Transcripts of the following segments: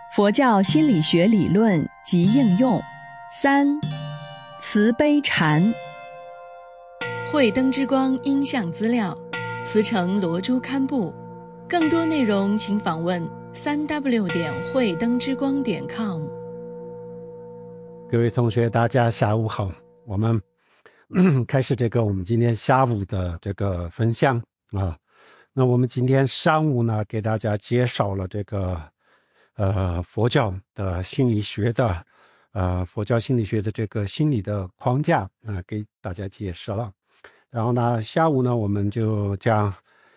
佛教心理学理论及应用。3. 慈悲禅。慧灯之光音像资料，慈诚罗珠刊布。更多内容请访问3w 慧灯之光.com。 各位同学，大家下午好。我们开始我们今天下午的这个分享啊。那我们今天上午呢，给大家介绍了佛教的心理学的佛教心理学的这个心理的框架给大家解释了。然后呢，下午呢，我们就将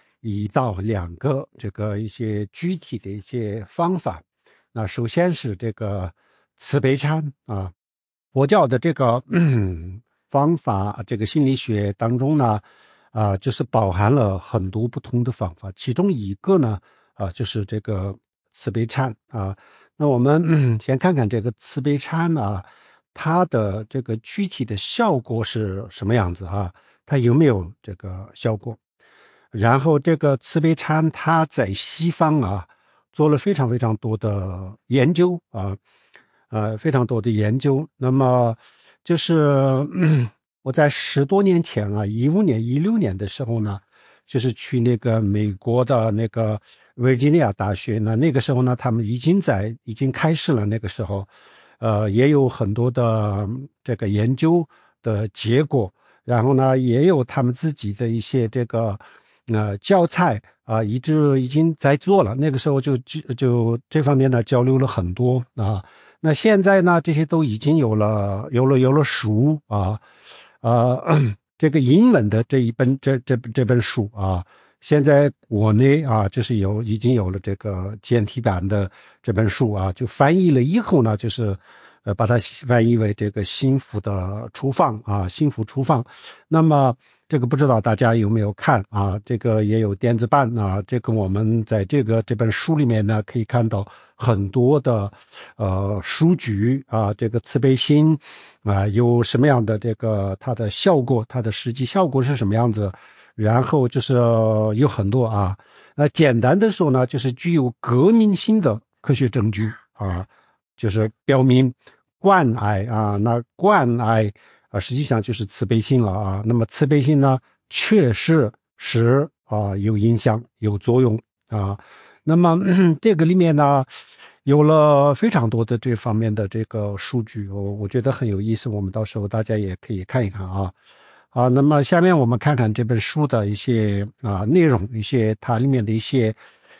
1到2个一些具体的一些方法。那首先是这个慈悲禅啊。佛教的这个方法，这个心理学当中呢，就是包含了很多不同的方法，其中一个呢，就是这个慈悲禅啊。那我们先看看这个慈悲禅啊，它的这个具体的效果是什么样子啊？它有没有这个效果？然后这个慈悲禅，它在西方啊，做了非常非常多的研究啊。非常多的研究。那么就是我在10多年前啊，15年、16年的时候呢，就是去那个美国的那个维吉尼亚大学呢，那个时候呢，他们已经开始了。那个时候，也有很多的这个研究的结果，然后呢，也有他们自己的一些教材啊，已经在做了。那个时候就这方面呢交流了很多啊。那现在呢，这些都已经有了书啊，这个英文的这本书啊，现在国内啊，就是已经有了这个简体版的这本书啊，就翻译了以后呢，就是把它翻译为这个幸福的厨房啊，幸福厨房。那么这个不知道大家有没有看啊？这个也有电子版啊。这个我们在这本书里面呢，可以看到很多的数据啊，这个慈悲心啊有什么样的它的效果，它的实际效果是什么样子？然后就是有很多啊。那简单的说呢，就是具有革命性的科学证据啊，就是表明关爱啊，那关爱实际上就是慈悲心了啊。那么慈悲心呢，确实是有影响、有作用啊。那么这个里面呢，有了非常多的这方面的这个数据，我觉得很有意思。我们到时候大家也可以看一看啊。那么下面我们看看这本书的一些内容，一些它里面的一些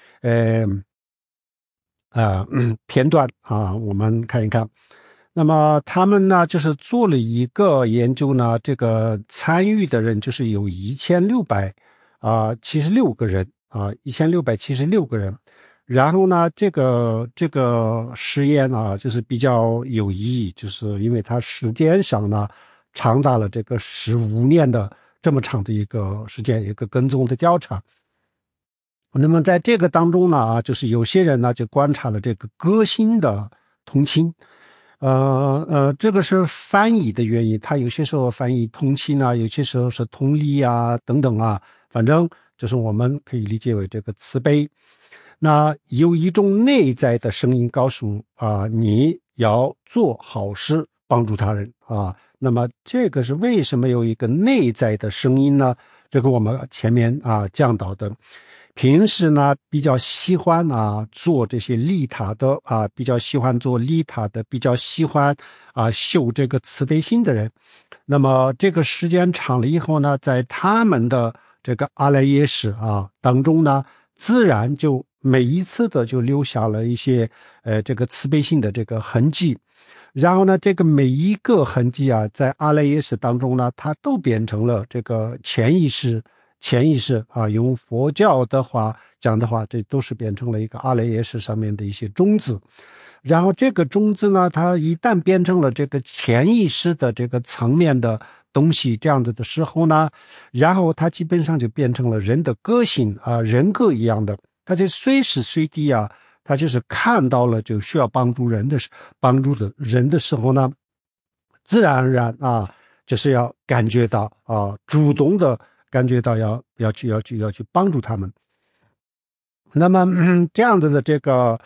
片段啊，我们看一看。那么他们呢，就是做了一个研究呢，这个参与的人就是有1676个人啊，1676个人。然后呢，这个实验啊，就是比较有意义，就是因为它时间上呢，长达了这个15年的这么长的一个时间，一个跟踪的调查。那么在这个当中呢，就是有些人呢就观察了这个个性的同情。这个是翻译的原因，他有些时候翻译同情啊，有些时候是同理啊，等等啊，反正就是我们可以理解为这个慈悲。那有一种内在的声音告诉你要做好事，帮助他人啊。那么这个是为什么有一个内在的声音呢？这个我们前面讲到的。平时呢比较喜欢做这些利他的比较喜欢做利他的，比较喜欢修这个慈悲心的人，那么这个时间长了以后呢，在他们的这个阿赖耶识当中呢，自然就每一次的就留下了一些这个慈悲心的这个痕迹。然后呢，这个每一个痕迹在阿赖耶识当中呢，它都变成了这个潜意识用佛教的话讲的话，这都是变成了一个阿赖耶识上面的一些种子。然后这个种子呢，它一旦变成了这个潜意识的这个层面的东西这样子的时候呢，然后它基本上就变成了人的个性人格一样的，它就随时随地他就是看到了就需要帮助的人的时候呢，自然而然就是要感觉到主动的感觉到要去帮助他们。那么这样子的这个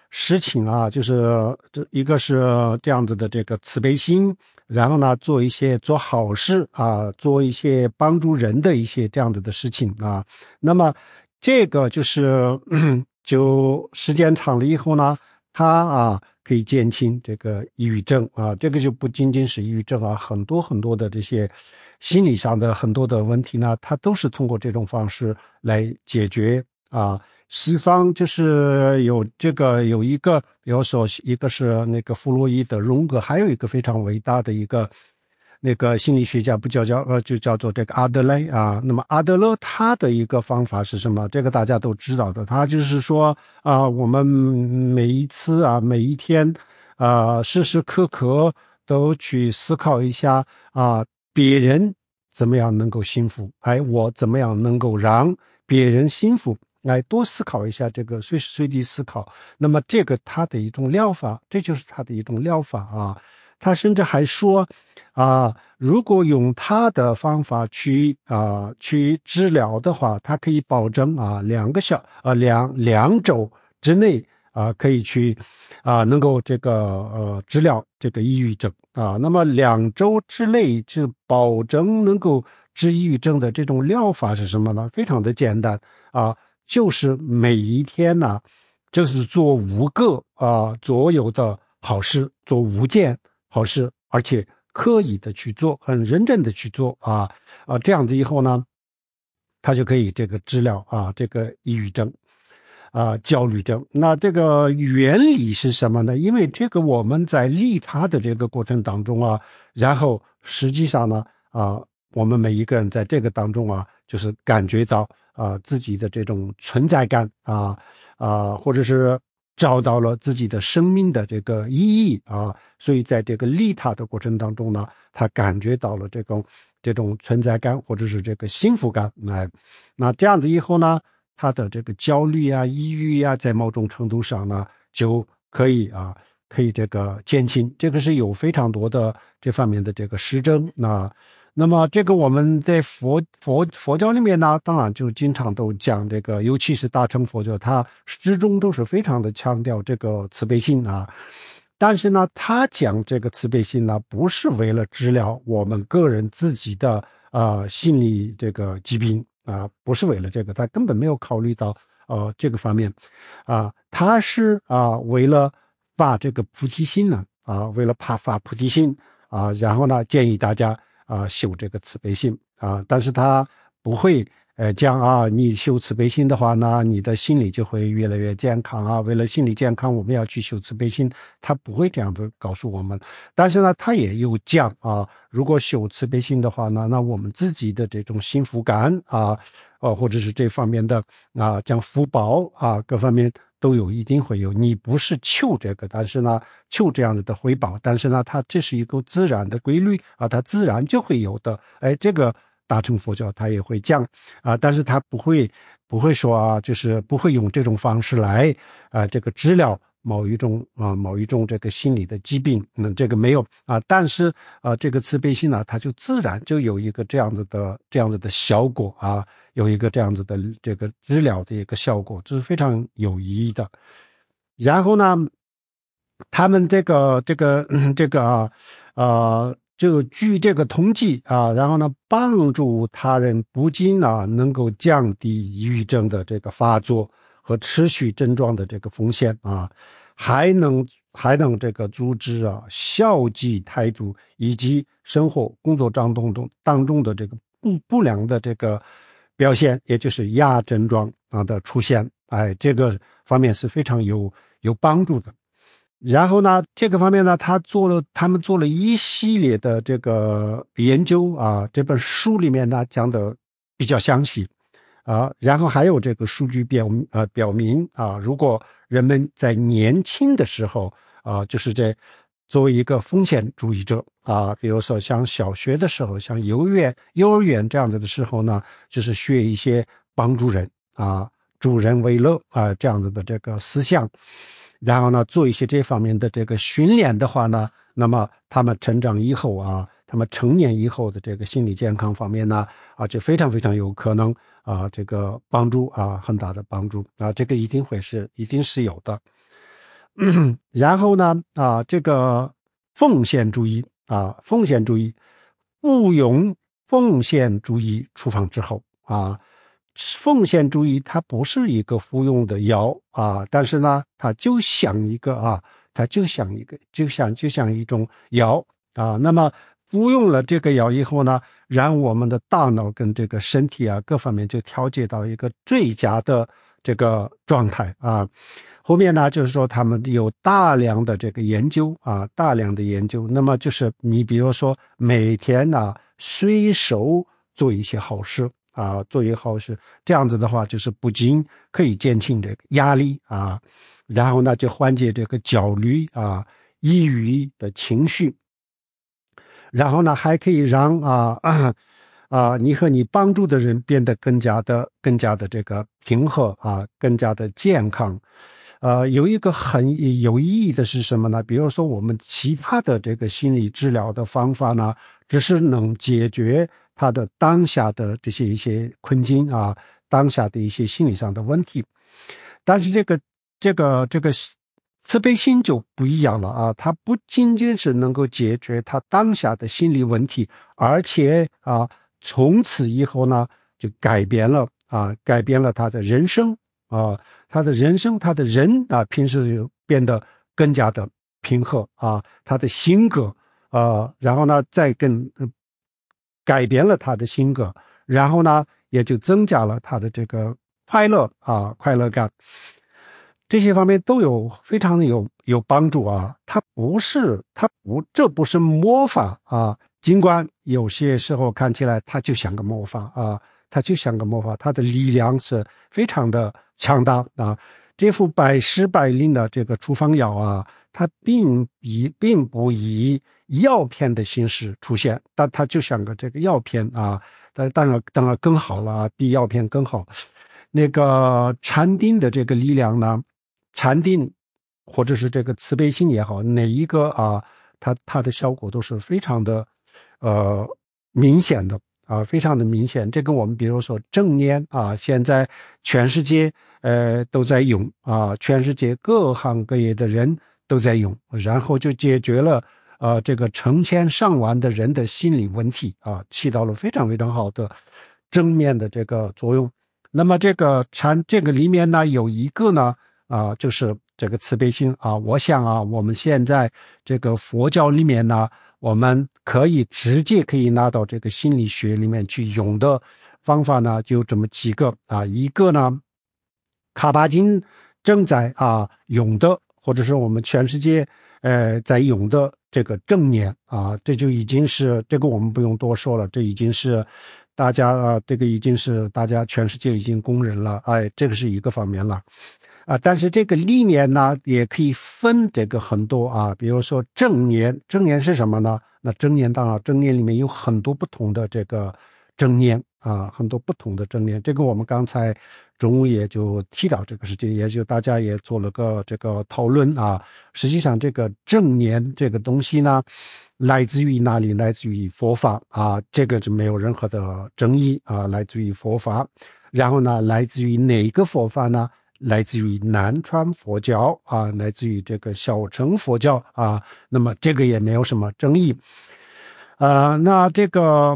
事情啊，就是这一个是这样子的这个慈悲心，然后呢做好事啊，做一些帮助人的一些这样子的事情啊。那么这个就是就时间长了以后呢，它可以减轻这个抑郁症啊，这个就不仅仅是抑郁症啊，很多很多的这些心理上的很多的问题呢，它都是通过这种方式来解决啊。西方就是有一个，比如说一个是那个弗洛伊德、荣格，还有一个非常伟大的一个那个心理学家，就叫做这个阿德勒啊。那么阿德勒他的一个方法是什么？这个大家都知道的，他就是说我们每一次每一天时时刻刻都去思考一下别人怎么样能够幸福，我怎么样能够让别人幸福。来多思考一下这个，随时随地思考。那么这个他的一种疗法，这就是他的一种疗法啊。他甚至还说如果用他的方法去治疗的话，他可以保证两周之内可以去能够这个治疗这个抑郁症啊。那么2周之内就保证能够治抑郁症的这种疗法是什么呢？非常的简单就是每一天呢，就是做5个左右的好事，做5件好事，而且刻意的去做，很认真的去做这样子以后呢，他就可以这个治疗这个抑郁症焦虑症。那这个原理是什么呢？因为这个我们在利他的这个过程当中然后实际上呢我们每一个人在这个当中就是感觉到自己的这种存在感或者是找到了自己的生命的这个意义所以在这个利他的过程当中呢，他感觉到了这种存在感或者是这个幸福感那这样子以后呢，他的这个焦虑抑郁在某种程度上呢就可以这个减轻，这个是有非常多的这方面的这个实证那么这个我们在佛教里面呢，当然就经常都讲这个，尤其是大乘佛教，它始终都是非常的强调这个慈悲心但是呢，他讲这个慈悲心呢，不是为了治疗我们个人自己的心理这个疾病不是为了这个，他根本没有考虑到这个方面他是为了发这个菩提心呢为了发菩提心然后呢，建议大家修这个慈悲心但是他不会讲你修慈悲心的话呢，你的心理就会越来越健康为了心理健康，我们要去修慈悲心，他不会这样子告诉我们。但是呢，他也有讲如果修慈悲心的话呢，那我们自己的这种幸福感或者是这方面的讲福报各方面都一定会有。你不是求这个，但是呢求这样子的回报，但是呢它这是一个自然的规律它自然就会有的。这个大乘佛教他也会讲但是他不会说就是不会用这种方式来这个治疗某一种这个心理的疾病，这个没有但是这个慈悲心呢，它就自然就有一个这样子的效果有一个这样子的这个治疗的一个效果，这是非常有意义的。然后呢，他们就据这个统计然后呢，帮助他人不仅能够降低抑郁症的这个发作和持续症状的这个风险还能这个阻止消极态度以及生活工作当中的这个不良的这个表现，也就是亚症状的出现这个方面是非常有帮助的。然后呢，这个方面呢，他们做了一系列的这个研究这本书里面呢讲的比较详细然后还有这个数据表明如果人们在年轻的时候就是作为一个风险主义者比如说像小学的时候，像幼儿园这样子的时候呢，就是学一些帮助人助人为乐这样子的这个思想，然后呢做一些这方面的这个训练的话呢，那么他们成长以后他们成年以后的这个心理健康方面呢就非常非常有可能这个帮助很大的帮助这个一定是有的然后呢这个奉献主义毋庸奉献主义出访之后奉献主义它不是一个服用的药但是呢它就像一个就像一种药那么服用了这个药以后呢，让我们的大脑跟这个身体各方面就调节到一个最佳的这个状态后面呢就是说他们有大量的这个研究那么就是你比如说每天随手做一些好事做一些好事，这样子的话就是不仅可以减轻这个压力然后呢就缓解这个焦虑抑郁的情绪，然后呢还可以让你和你帮助的人变得更加的这个平和更加的健康。有一个很有意义的是什么呢？比如说我们其他的这个心理治疗的方法呢，只是能解决他的当下的这些一些困境当下的一些心理上的问题。但是这个慈悲心就不一样了它不仅仅是能够解决他当下的心理问题，而且从此以后呢就改变了他的人生他的人平时就变得更加的平和他的性格然后呢再改变了他的性格，然后呢也就增加了他的这个快乐感，这些方面都有非常的有帮助这不是魔法尽管有些时候看起来它就像个魔法它的力量是非常的强大这副百试百灵的这个处方药它并不以药片的形式出现，但它就像个这个药片当然更好了比药片更好。那个禅定的这个力量呢，禅定或者是这个慈悲心也好，哪一个它的效果都是非常的明显的非常的明显。这个我们比如说正念现在全世界都在用全世界各行各业的人都在用，然后就解决了这个成千上万的人的心理问题起到了非常非常好的正面的这个作用。那么这个里面呢有一个呢就是这个慈悲心我想我们现在这个佛教里面呢，我们直接可以拿到这个心理学里面去用的方法呢，就这么几个一个呢，卡巴金正在用的，或者是我们全世界在用的这个正念这就已经是这个我们不用多说了，这已经是大家这个已经是大家全世界已经公认了这个是一个方面了但是这个里面呢也可以分这个很多比如说正念是什么呢？那正念当然正念里面有很多不同的这个正念很多不同的正念，这个我们刚才中午也就提到这个事情，也就大家也做了个这个讨论实际上这个正念这个东西呢来自于哪里？来自于佛法这个就没有任何的争议来自于佛法。然后呢来自于哪个佛法呢？来自于南传佛教来自于这个小乘佛教那么这个也没有什么争议那这个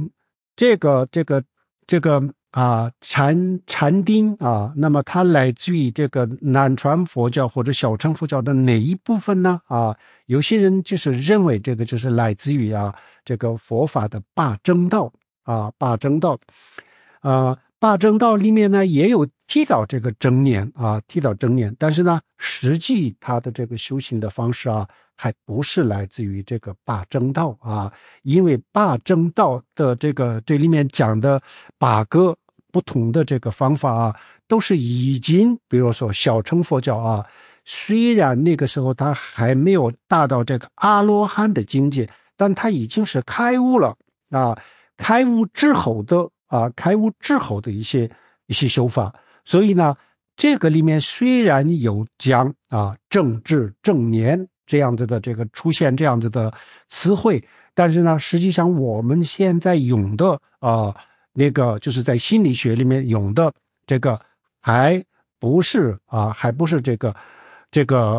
禅定那么它来自于这个南传佛教或者小乘佛教的哪一部分呢有些人就是认为这个就是来自于这个佛法的八正道八正道八正道里面呢也有提到这个正念但是呢实际它的这个修行的方式还不是来自于这个八正道因为八正道的这里面讲的8个不同的这个方法都是已经比如说小乘佛教虽然那个时候他还没有达到这个阿罗汉的境界，但他已经是开悟了开悟之后的一些修法。所以呢这个里面虽然有讲正智正念这样子的这个出现这样子的词汇，但是呢实际上我们现在用的那个就是在心理学里面用的这个还不是这个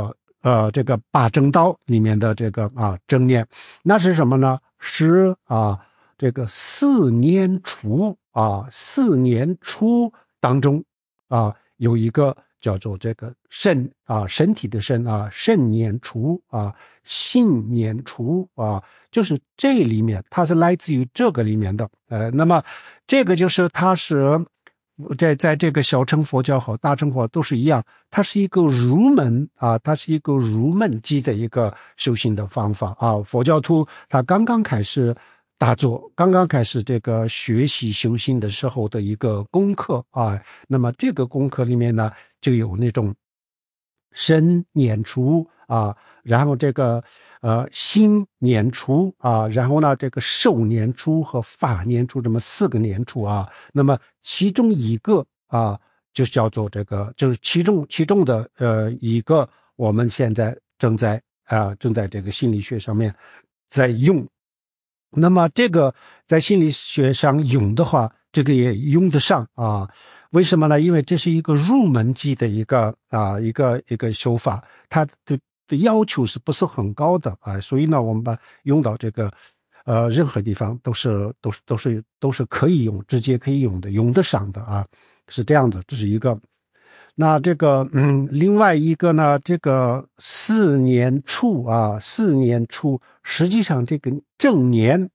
这个八正道里面的这个正念，那是什么呢？是这个四念处四念处当中有一个叫做这个身体的身念处性念处就是这里面它是来自于这个里面的那么这个就是它是在这个小乘佛教和大乘佛教都是一样，它是一个入门它是一个入门级的一个修行的方法佛教徒他刚刚开始打坐，刚刚开始这个学习修行的时候的一个功课那么这个功课里面呢就有那种身念处然后这个心念处然后呢这个受念处和法念处这么4个念处那么其中一个就叫做这个就是其中的一个我们现在正在这个心理学上面在用。那么这个在心理学上用的话，这个也用得上为什么呢？因为这是一个入门级的一个修法，它的要求是不是很高的所以呢我们把用到这个任何地方都是可以用，直接可以用的，用得上的是这样子，这是一个。那这个另外一个呢，这个四念处实际上这个正念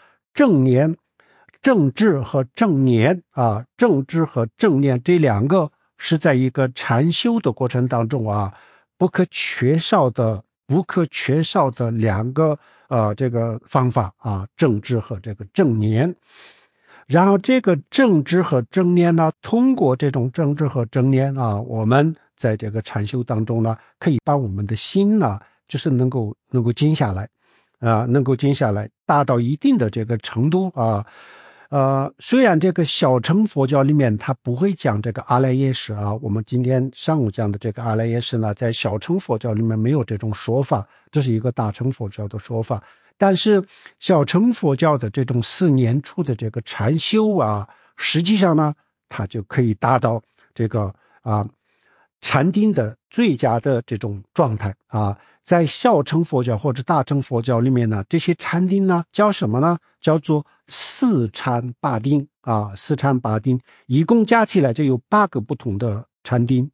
正知和正念正知和正念这两个是在一个禅修的过程当中不可缺少的两个这个方法正知和这个正念。然后这个正知和正念呢，通过这种正知和正念我们在这个禅修当中呢，可以把我们的心呢，就是能够静下来能够静下来，达到一定的这个程度虽然这个小乘佛教里面它不会讲这个阿赖耶识我们今天上午讲的这个阿赖耶识呢，在小乘佛教里面没有这种说法，这是一个大乘佛教的说法。但是小乘佛教的这种4念处的这个禅修实际上呢，它就可以达到这个禅定的最佳的这种状态在小乘佛教或者大乘佛教里面呢，这些禅定呢叫什么呢？叫做四禅八定四禅八定，一共加起来就有8个不同的禅定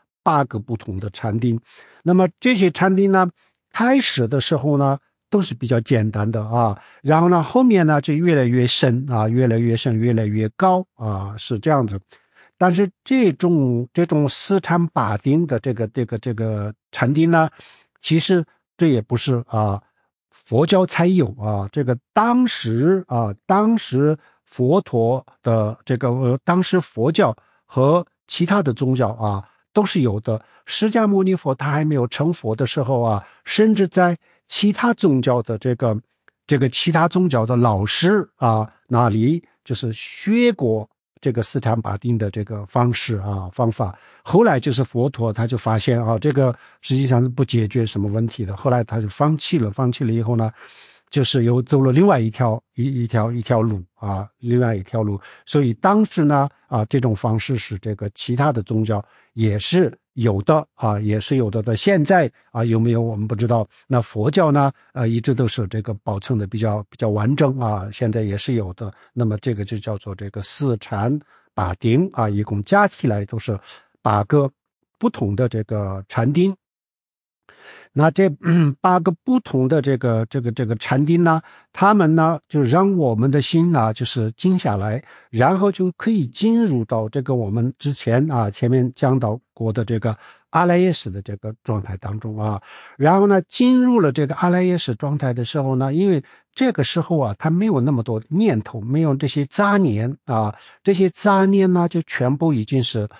8个不同的禅定。那么这些禅定呢，开始的时候呢都是比较简单的然后呢后面呢就越来越深越来越深，越来越高是这样子。但是这种四禅八定的这个禅定呢，其实这也不是佛教才有这个当时佛陀的这个当时佛教和其他的宗教都是有的。释迦牟尼佛他还没有成佛的时候甚至在其他宗教的这个其他宗教的老师那里就是学过这个四禅八定的这个方式方法。后来就是佛陀他就发现这个实际上是不解决什么问题的，后来他就放弃了以后呢，就是又走了另外一条路另外一条路。所以当时呢这种方式是这个其他的宗教也是有的也是有的。现在有没有我们不知道。那佛教呢一直都是这个保存的比较完整现在也是有的。那么这个就叫做这个四禅八定一共加起来都是8个不同的这个禅定。那这8个不同的这个禅定呢，他们呢就让我们的心呢就是静下来，然后就可以进入到这个我们之前前面讲到过的这个阿赖耶识的这个状态当中然后呢进入了这个阿赖耶识状态的时候呢，因为这个时候它没有那么多念头，没有这些杂念这些杂念呢就全部已经是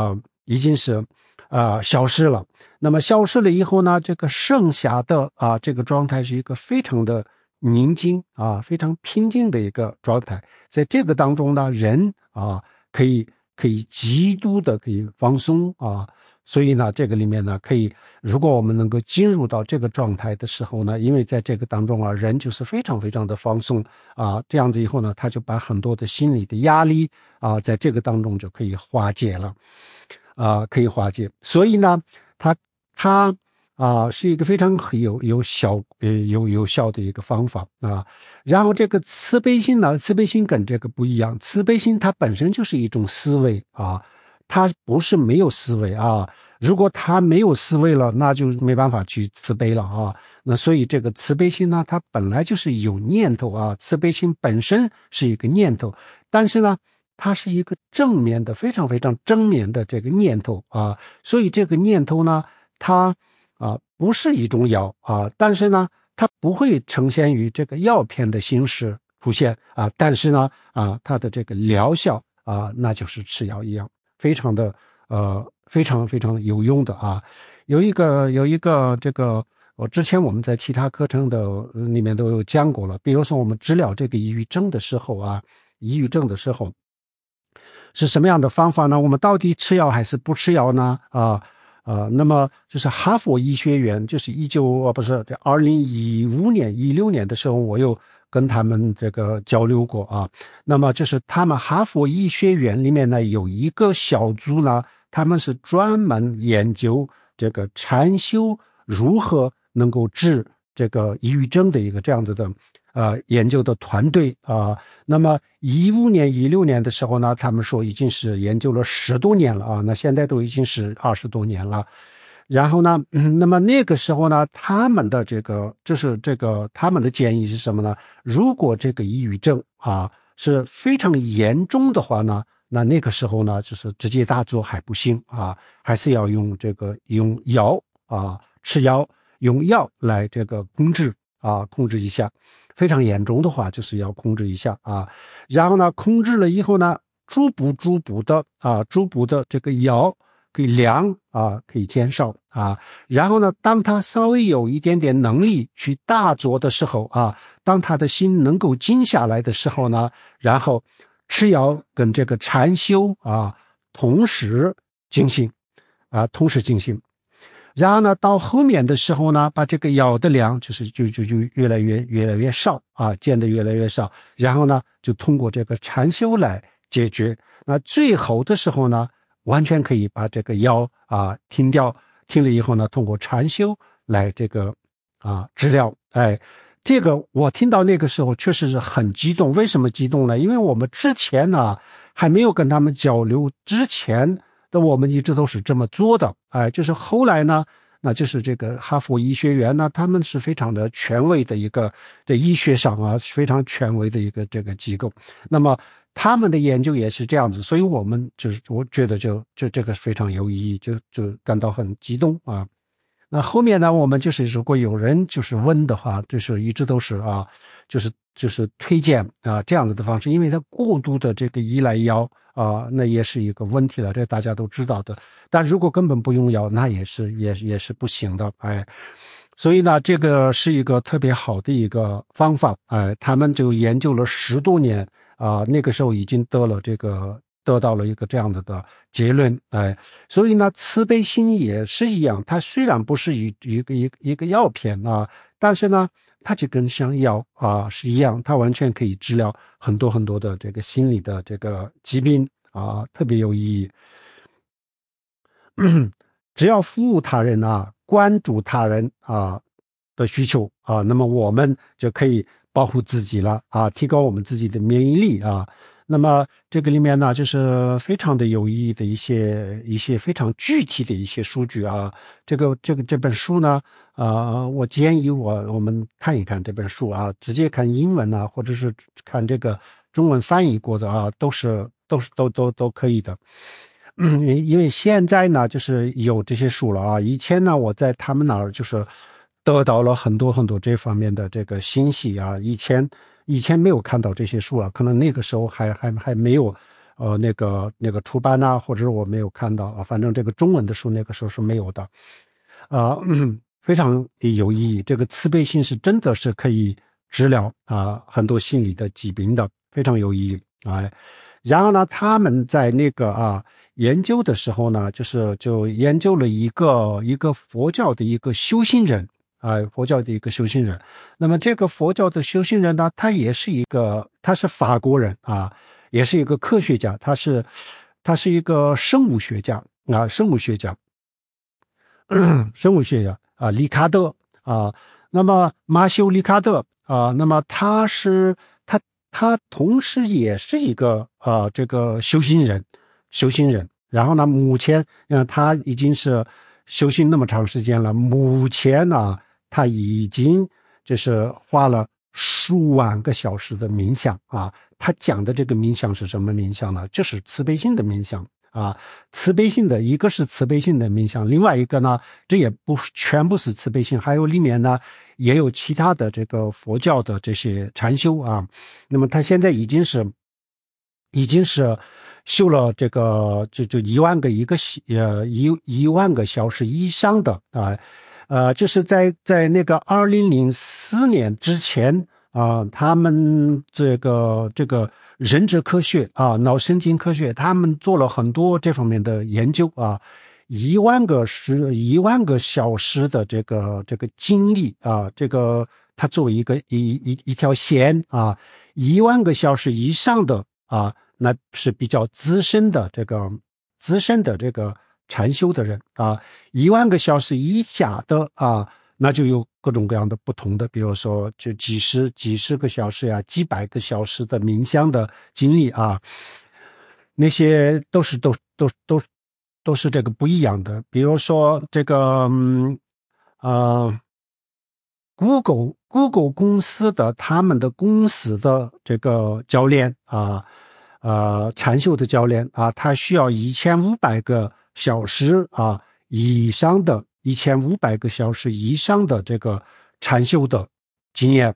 消失了。那么消失了以后呢，这个剩下的这个状态是一个非常的宁静非常平静的一个状态。在这个当中呢，人可以极度的可以放松所以呢这个里面呢可以，如果我们能够进入到这个状态的时候呢，因为在这个当中人就是非常非常的放松这样子以后呢，他就把很多的心理的压力在这个当中就可以化解了可以化解。所以呢他是一个非常有效的一个方法啊。然后这个慈悲心呢，慈悲心跟这个不一样，慈悲心它本身就是一种思维啊，它不是没有思维啊。如果它没有思维了，那就没办法去慈悲了啊。那所以这个慈悲心呢，它本来就是有念头啊，慈悲心本身是一个念头，但是呢，它是一个正面的，非常非常正面的这个念头啊。所以这个念头呢，它不是一种药啊，但是呢，它不会呈现于这个药片的形式出现啊，但是呢，它的这个疗效那就是吃药一样，非常的非常非常有用的啊。有一个这个，之前我们在其他课程的里面都有讲过了，比如说我们治疗这个抑郁症的时候是什么样的方法呢？我们到底吃药还是不吃药呢？那么就是哈佛医学院，就是2015年、16年的时候，我又跟他们这个交流过啊。那么就是他们哈佛医学院里面呢有一个小组呢，他们是专门研究这个禅修如何能够治这个抑郁症的一个这样子的研究的团队啊。那么15年、16年的时候呢，他们说已经是研究了10多年了啊，那现在都已经是20多年了。然后呢，那么那个时候呢，他们的他们的建议是什么呢？如果这个抑郁症是非常严重的话呢，那个时候呢，就是直接大作还不行啊，还是要用药吃药，用药来这个控制一下。非常严重的话，就是要控制一下啊。然后呢，控制了以后呢，逐步的这个药可以量可以减少啊。然后呢，当他稍微有一点点能力去大做的时候当他的心能够静下来的时候呢，然后吃药跟这个禅修同时进行。然后呢，到后面的时候呢，把这个药的量就越来越少减得越来越少，然后呢，就通过这个禅修来解决。那最后的时候呢，完全可以把这个药停掉，停了以后呢，通过禅修来这个治疗。这个我听到那个时候确实是很激动。为什么激动呢？因为我们之前呢还没有跟他们交流之前的，我们一直都是这么做的。就是后来呢，那就是这个哈佛医学院呢，他们是非常的权威的一个在医学上非常权威的一个这个机构。那么他们的研究也是这样子，所以我觉得就这个非常有意义，就感到很激动啊。那后面呢，我们就是如果有人就是问的话，就是一直都是就是推荐这样子的方式，因为它过度的这个依赖药那也是一个问题了，这大家都知道的。但如果根本不用药，那也是不行的。所以呢，这个是一个特别好的一个方法。他们就研究了10多年那个时候已经得到了一个这样子的结论。所以呢，慈悲心也是一样，它虽然不是一个药片但是呢，它就跟像药是一样，它完全可以治疗很多很多的这个心理的这个疾病特别有意义。只要服务他人关注他人的需求那么我们就可以保护自己了提高我们自己的免疫力那么这个里面呢，就是非常的有意义的一些非常具体的一些数据这本书呢我建议我们看一看这本书直接看英文或者是看这个中文翻译过的都可以的。因为现在呢就是有这些书了以前呢我在他们那儿就是得到了很多很多这方面的这个信息以前没有看到这些书可能那个时候还没有那个出版或者我没有看到反正这个中文的书那个时候是没有的非常有意义。这个慈悲心是真的是可以治疗很多心理的疾病的，非常有意义然后呢，他们在那个研究的时候呢，就研究了一个佛教的一个修行人那么这个佛教的修行人呢，他是法国人也是一个科学家，他是一个生物学家。 里卡德那么马修里卡德那么他同时也是一个这个修行人，然后呢，目前他已经是修行那么长时间了，目前呢，他已经就是花了10万个小时的冥想他讲的这个冥想是什么冥想呢？就是慈悲心的冥想慈悲心的，一个是慈悲心的冥想，另外一个呢，这也不全部是慈悲心，还有里面呢也有其他的这个佛教的这些禅修那么他现在已经是修了这个就1万个1万个小时以上的就是在那个2004年之前他们这个认知科学脑神经科学，他们做了很多这方面的研究1万个小时的这个经历这个它作为一条线1万个小时以上的那是比较资深的这个禅修的人1万个小时以下的那就有各种各样的不同的，比如说就几十个小时几百个小时的冥想的经历那些都是这个不一样的。比如说这个Google 公司的他们的公司的这个教练禅修的教练他需要1500个小时以上的1500个小时以上的这个禅修的经验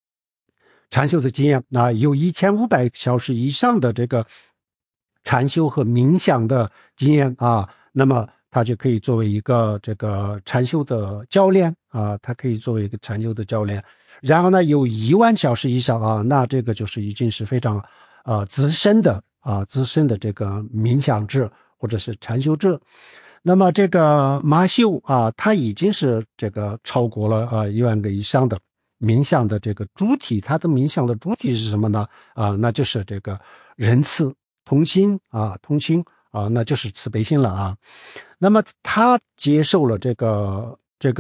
有1500小时以上的这个禅修和冥想的经验那么他就可以作为一个这个禅修的教练他可以作为一个禅修的教练。然后呢，有1万小时以上那这个就是已经是非常资深的这个冥想制或者是禅修制。那么这个马修他已经是这个超过了1万个以上的冥想的这个主体，他的冥想的主体是什么呢那就是这个仁慈同心那就是慈悲心了那么他接受了这个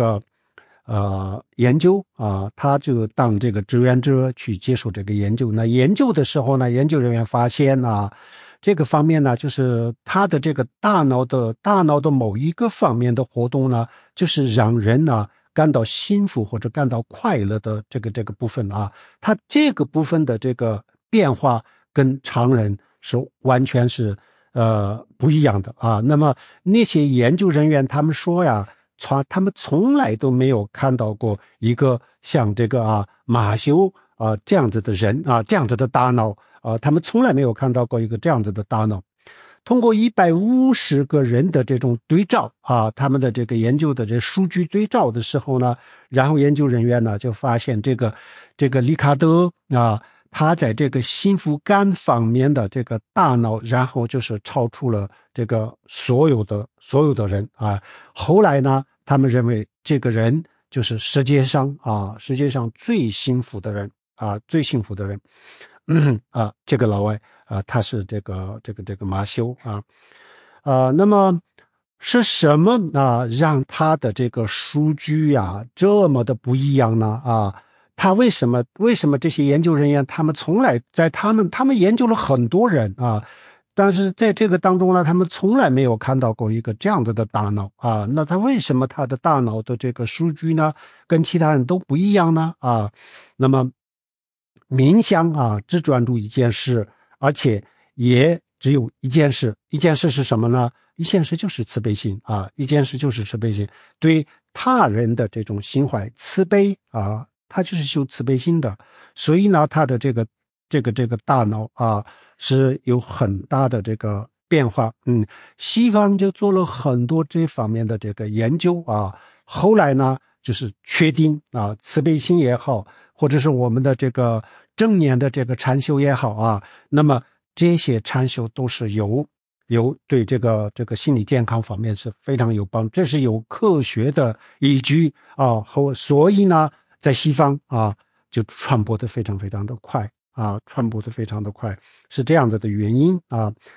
研究他就当这个志愿者去接受这个研究。那研究的时候呢，研究人员发现这个方面呢，就是他的这个大脑的某一个方面的活动呢，就是让人感到幸福或者感到快乐的这个部分他这个部分的这个变化跟常人是完全是不一样的那么那些研究人员他们说他们从来都没有看到过一个像这个马修这样子的人这样子的大脑他们从来没有看到过一个这样子的大脑。通过150个人的这种对照他们的这个研究的这数据对照的时候呢，然后研究人员呢就发现这个里卡德他在这个幸福感方面的这个大脑，然后就是超出了这个所有的人后来呢，他们认为这个人就是世界上最幸福的人这个老外他是这个马修那么是什么让他的这个数据这么的不一样呢他为什么这些研究人员他们从来在他们研究了很多人但是在这个当中呢，他们从来没有看到过一个这样子的大脑那他为什么他的大脑的这个数据呢跟其他人都不一样呢那么冥想只专注一件事，而且也只有一件事是什么呢？一件事就是慈悲心对他人的这种心怀慈悲他就是修慈悲心的，所以呢他的这个大脑是有很大的这个变化西方就做了很多这方面的这个研究后来呢就是确定慈悲心也好，或者是我们的这个正念的这个禅修也好那么这些禅修都是有对这个心理健康方面是非常有帮助，这是有科学的依据所以呢在西方就传播的非常非常的快是这样子的原因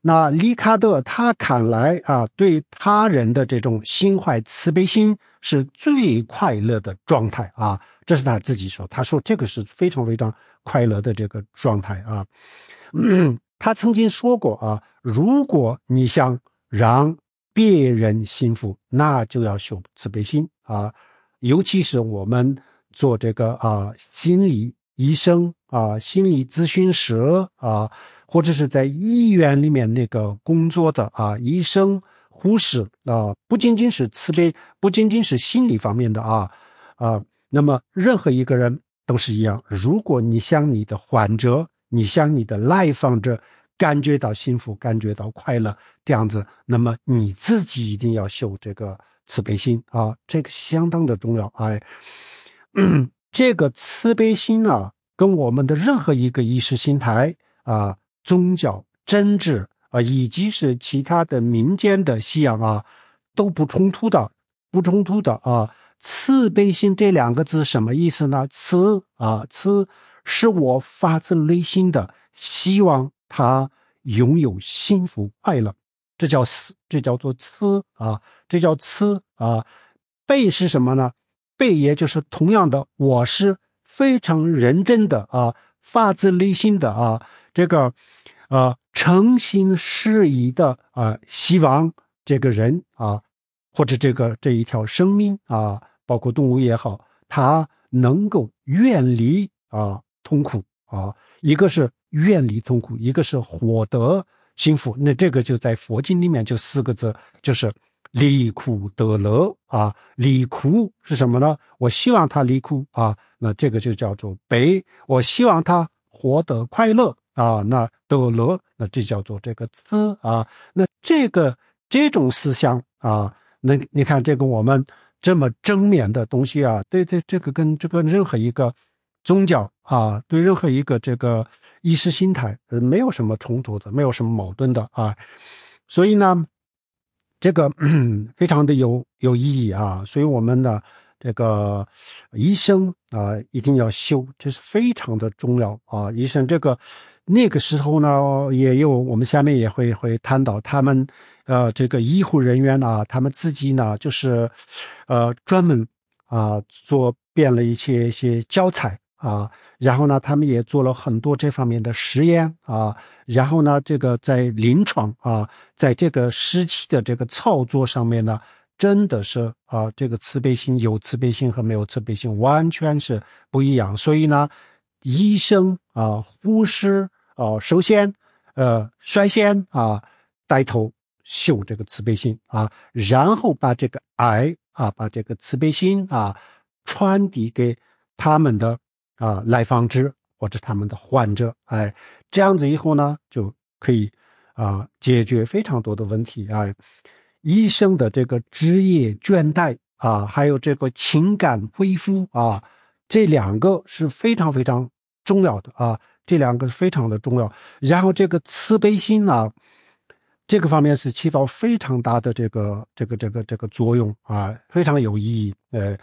那里卡德他看来啊，对他人的这种心怀慈悲心是最快乐的状态啊，这是他自己说，他说这个是非常非常快乐的这个状态啊。他曾经说过啊，如果你想让别人幸福，那就要修慈悲心啊，尤其是我们做这个心理医生啊、心理咨询师啊，或者是在医院里面那个工作的医生、护士啊，不仅仅是慈悲，不仅仅是心理方面的那么任何一个人都是一样。如果你向你的患者，你向你的来访者感觉到幸福，感觉到快乐，这样子，那么你自己一定要修这个慈悲心啊，这个相当的重要。这个慈悲心啊，跟我们的任何一个意识形态啊、宗教、政治以及是其他的民间的信仰啊，都不冲突的，不冲突的啊。慈悲心这两个字什么意思呢？慈是我发自内心的希望他拥有幸福快乐，这叫做慈啊，这叫慈啊。悲是什么呢？悲也就是同样的，我是非常认真的发自内心的这个诚心实意的希望这个人或者这一条生命包括动物也好，它能够远离痛苦一个是远离痛苦，一个是获得幸福。那这个就在佛经里面就4个字，就是离苦得乐离苦是什么呢？我希望他离苦那这个就叫做悲。我希望他获得快乐那得乐，那这叫做这个慈那这种思想那你看这个我们这么正面的东西对，这个跟任何一个宗教对任何一个这个意识形态没有什么冲突的，没有什么矛盾的所以呢这个非常的有意义所以我们呢这个医生一定要修，这是非常的重要医生这个那个时候呢也有，我们下面也会谈到他们这个医护人员他们自己呢就是专门做编了一些教材然后呢他们也做了很多这方面的实验然后呢这个在临床在这个实际的这个操作上面呢，真的是这个慈悲心，有慈悲心和没有慈悲心完全是不一样。所以呢医生护士首先率先带头修这个慈悲心然后把这个爱把这个慈悲心传递给他们的来访者或者他们的患者这样子以后呢就可以解决非常多的问题医生的这个职业倦怠还有这个情感恢复这两个是非常非常重要的这两个非常的重要。然后这个慈悲心这个方面是起到非常大的这个作用非常有意义。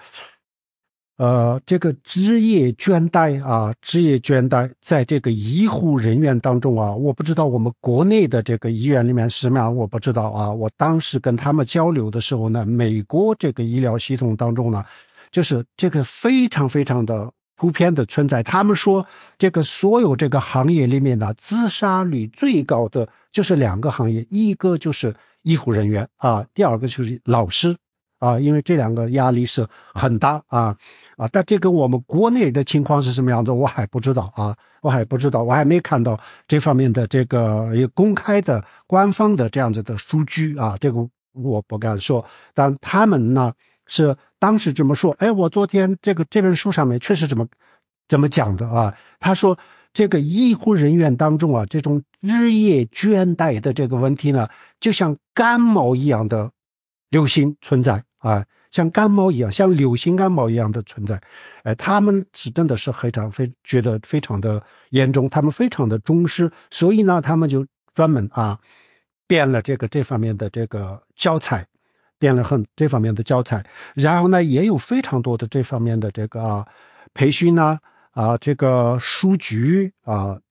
这个职业倦怠在这个医护人员当中我不知道我们国内的这个医院里面是什么样，我不知道我当时跟他们交流的时候呢，美国这个医疗系统当中呢，就是这个非常非常的普遍的存在。他们说这个所有这个行业里面呢，自杀率最高的就是2个行业，一个就是医护人员第二个就是老师因为这两个压力是很大但这个我们国内的情况是什么样子我还不知道我还没看到这方面的这个公开的官方的这样子的数据这个我不敢说，但他们呢是当时这么说。我昨天这本书上面确实这么讲的他说这个医护人员当中这种日夜倦怠的这个问题呢，就像感冒一样的流行存在像感冒一样，像流行感冒一样的存在他们是真的是觉得非常的严重，他们非常的重视，所以呢他们就专门编了这方面的这个教材，编了这方面的教材，然后呢也有非常多的这方面的这个培训这个数据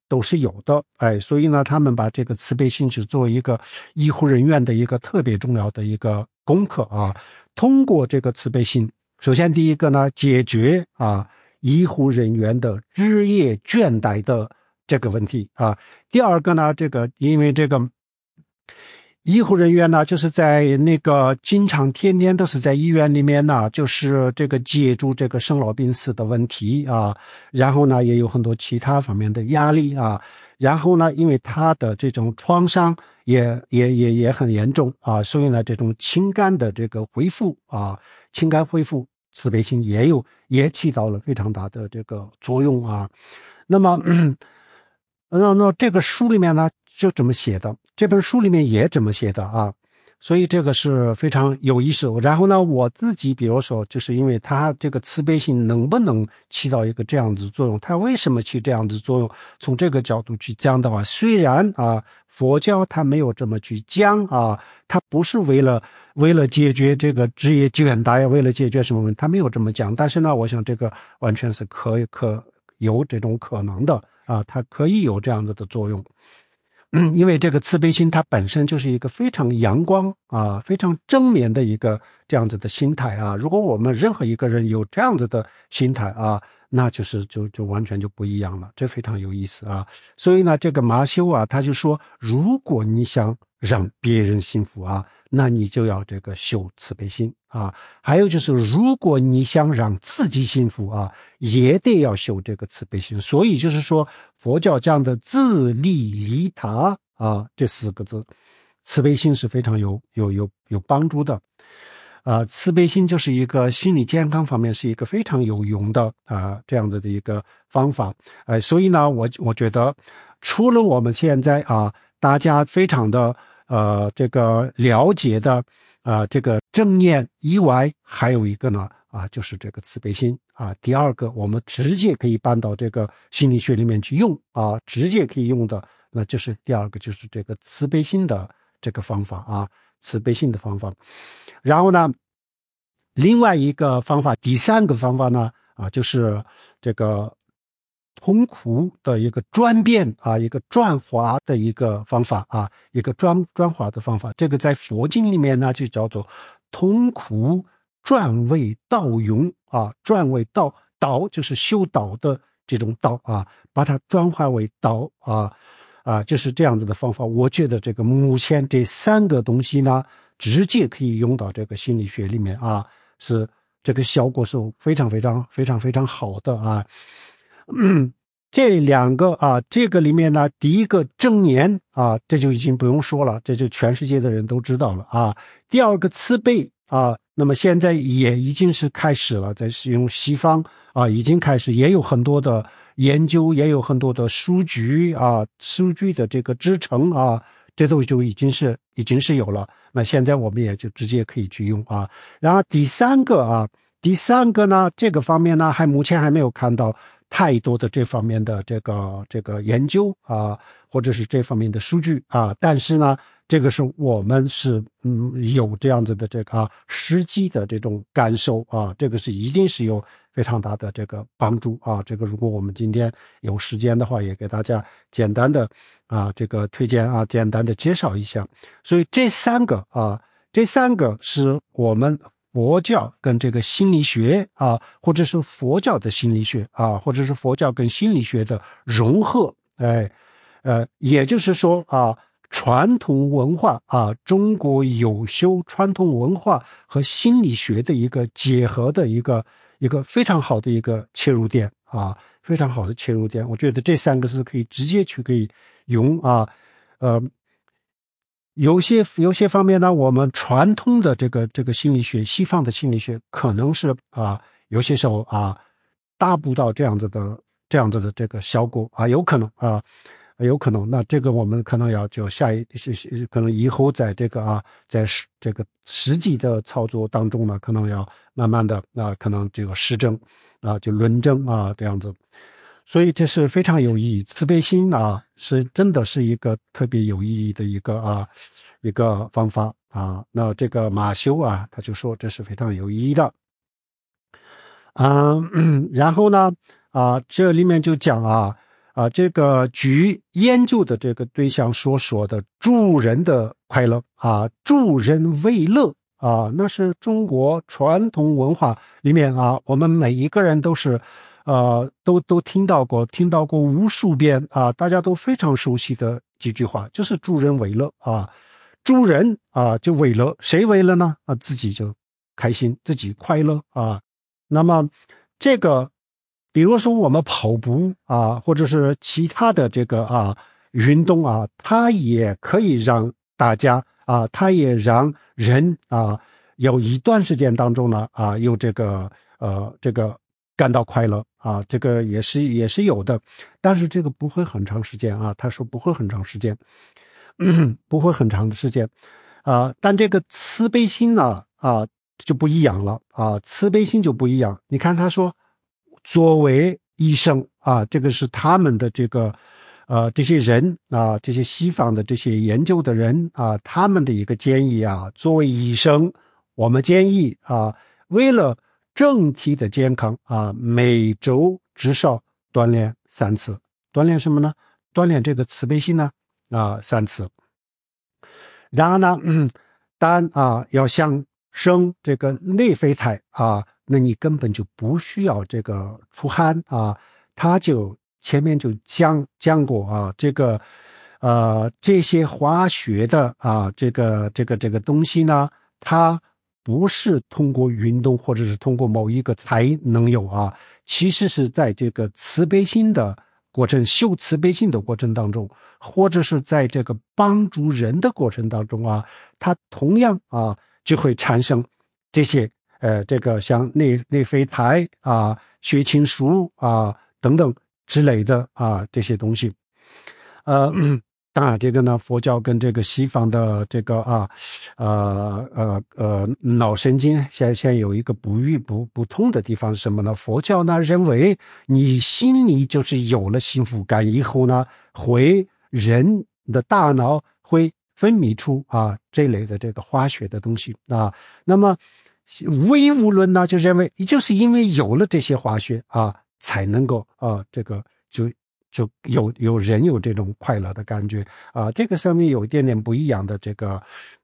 都是有的。所以呢，他们把这个慈悲心是作为一个医护人员的一个特别重要的一个功课啊。通过这个慈悲心，首先第一个呢，解决医护人员的日夜倦怠的这个问题啊。第二个呢，因为这个医护人员呢，就是在那个经常天天都是在医院里面呢，就是这个接触这个生老病死的问题啊，然后呢也有很多其他方面的压力啊，然后呢因为他的这种创伤也很严重啊，所以呢这种情感的这个恢复啊，情感恢复慈悲心也起到了非常大的这个作用啊。那么那这个书里面呢就这么写的，这本书里面也这么写的啊，所以这个是非常有意思。然后呢，我自己比如说，就是因为它这个慈悲心能不能起到一个这样子作用，它为什么起这样子作用，从这个角度去讲的话，虽然佛教它没有这么去讲啊，它不是为了解决这个职业倦怠，为了解决什么问题，它没有这么讲。但是呢，我想这个完全是可有这种可能的啊，它可以有这样子的作用。因为这个慈悲心它本身就是一个非常阳光啊，非常正面的一个这样子的心态啊。如果我们任何一个人有这样子的心态啊，那就完全就不一样了，这非常有意思啊。所以呢，这个马修啊，他就说，如果你想让别人幸福啊，那你就要这个修慈悲心啊。还有就是，如果你想让自己幸福啊，也得要修这个慈悲心。所以就是说，佛教讲的自利利他啊，这4个字，慈悲心是非常有帮助的。慈悲心就是一个心理健康方面是一个非常有用的这样子的一个方法。所以呢，我觉得除了我们现在大家非常的这个了解的这个正念以外，还有一个呢就是这个慈悲心第二个我们直接可以搬到这个心理学里面去用直接可以用的，那就是第二个就是这个慈悲心的这个方法慈悲心的方法。然后呢，另外一个方法，第3个方法呢就是这个痛苦的一个转变一个转化的一个方法一个转化的方法。这个在佛经里面呢就叫做痛苦转为道用转为道就是修道的这种道把它转化为道就是这样子的方法。我觉得这个目前这3个东西呢，直接可以用到这个心理学里面是这个效果是非常非常非常非常好的这2个这个里面呢，第一个正念这就已经不用说了，这就全世界的人都知道了第二个慈悲那么现在也已经是开始了，在使用西方已经开始，也有很多的研究，也有很多的数据数据的这个支撑这都就已经是有了。那现在我们也就直接可以去用然后第三个呢，这个方面呢目前还没有看到太多的这方面的这个研究或者是这方面的数据但是呢，这个是我们是有这样子的这个实际的这种感受这个是一定是有非常大的这个帮助这个如果我们今天有时间的话，也给大家简单的这个推荐简单的介绍一下。所以这三个是我们佛教跟这个心理学或者是佛教的心理学或者是佛教跟心理学的融合也就是说传统文化中国有修传统文化和心理学的一个结合的一个非常好的一个切入点非常好的切入点。我觉得这3个是可以直接可以用有些方面呢，我们传统的这个心理学，西方的心理学可能是有些时候达不到这样子的这个效果有可能有可能。那这个我们可能要就可能以后在这个在这个实际的操作当中呢，可能要慢慢的可能这个实证就论证这样子。所以这是非常有意义，慈悲心是真的是一个特别有意义的一个方法那这个马修他就说这是非常有意义的然后呢这里面就讲这个据研究的这个对象所说的助人的快乐助人为乐那是中国传统文化里面我们每一个人都是都听到过无数遍大家都非常熟悉的几句话，就是助人为乐助人就为乐，谁为乐呢自己就开心，自己快乐那么这个比如说我们跑步或者是其他的这个运动它也可以让大家它也让人有一段时间当中呢有这个感到快乐这个也是有的，但是这个不会很长时间他说不会很长时间不会很长的时间但这个慈悲心呢就不一样了慈悲心就不一样。你看他说作为医生这个是他们的这个这些人这些西方的这些研究的人他们的一个建议作为医生我们建议为了整体的健康每周至少锻炼3次。锻炼什么呢？锻炼这个慈悲心呢3次。然后呢当然要想生这个内啡肽那你根本就不需要这个出汗他就前面就讲过这个这些化学的这个东西呢，它不是通过运动或者是通过某一个才能有其实是在这个慈悲心的过程，修慈悲心的过程当中，或者是在这个帮助人的过程当中它同样就会产生这些这个像内啡肽血清素等等之类的这些东西。当然这个呢佛教跟这个西方的这个脑神经现在有一个不同的地方是什么呢？佛教呢认为你心里就是有了幸福感以后呢，人的大脑会分泌出这类的这个化学的东西那么唯物论呢就认为就是因为有了这些化学才能够这个就有人有这种快乐的感觉这个上面有一点点不一样的这个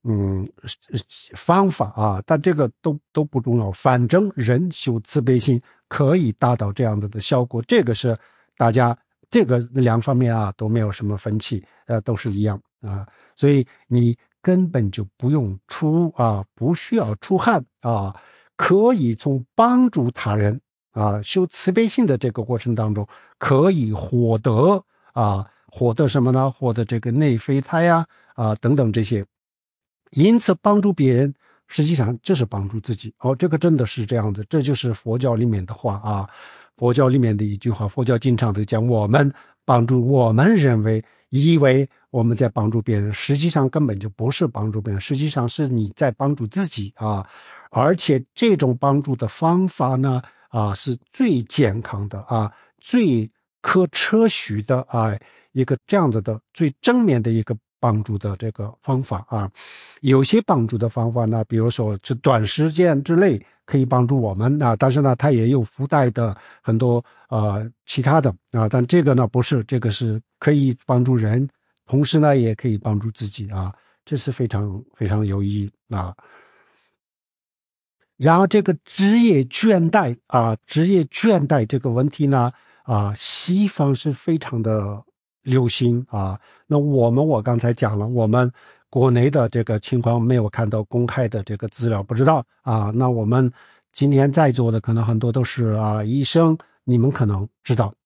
方法但这个都不重要，反正人修慈悲心可以达到这样的效果，这个是大家这个两方面都没有什么分歧都是一样所以你根本就不用不需要出汗可以从帮助他人修慈悲心的这个过程当中可以获得什么呢？获得这个内啡肽等等这些。因此帮助别人实际上这是帮助自己这个真的是这样子，这就是佛教里面的话佛教里面的一句话，佛教经常都讲我们以为我们在帮助别人，实际上根本就不是帮助别人，实际上是你在帮助自己而且这种帮助的方法呢是最健康的最可持续的一个这样子的最正面的一个帮助的这个方法有些帮助的方法呢，比如说这短时间之内可以帮助我们但是呢它也有附带的很多其他的但这个呢不是，这个是可以帮助人，同时呢也可以帮助自己这是非常非常有意义然后这个职业倦怠这个问题呢西方是非常的流行那我刚才讲了，我们国内的这个情况没有看到公开的这个资料，不知道那我们今天在座的可能很多都是医生，你们可能知道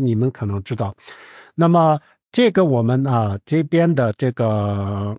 那么这个我们这边的这个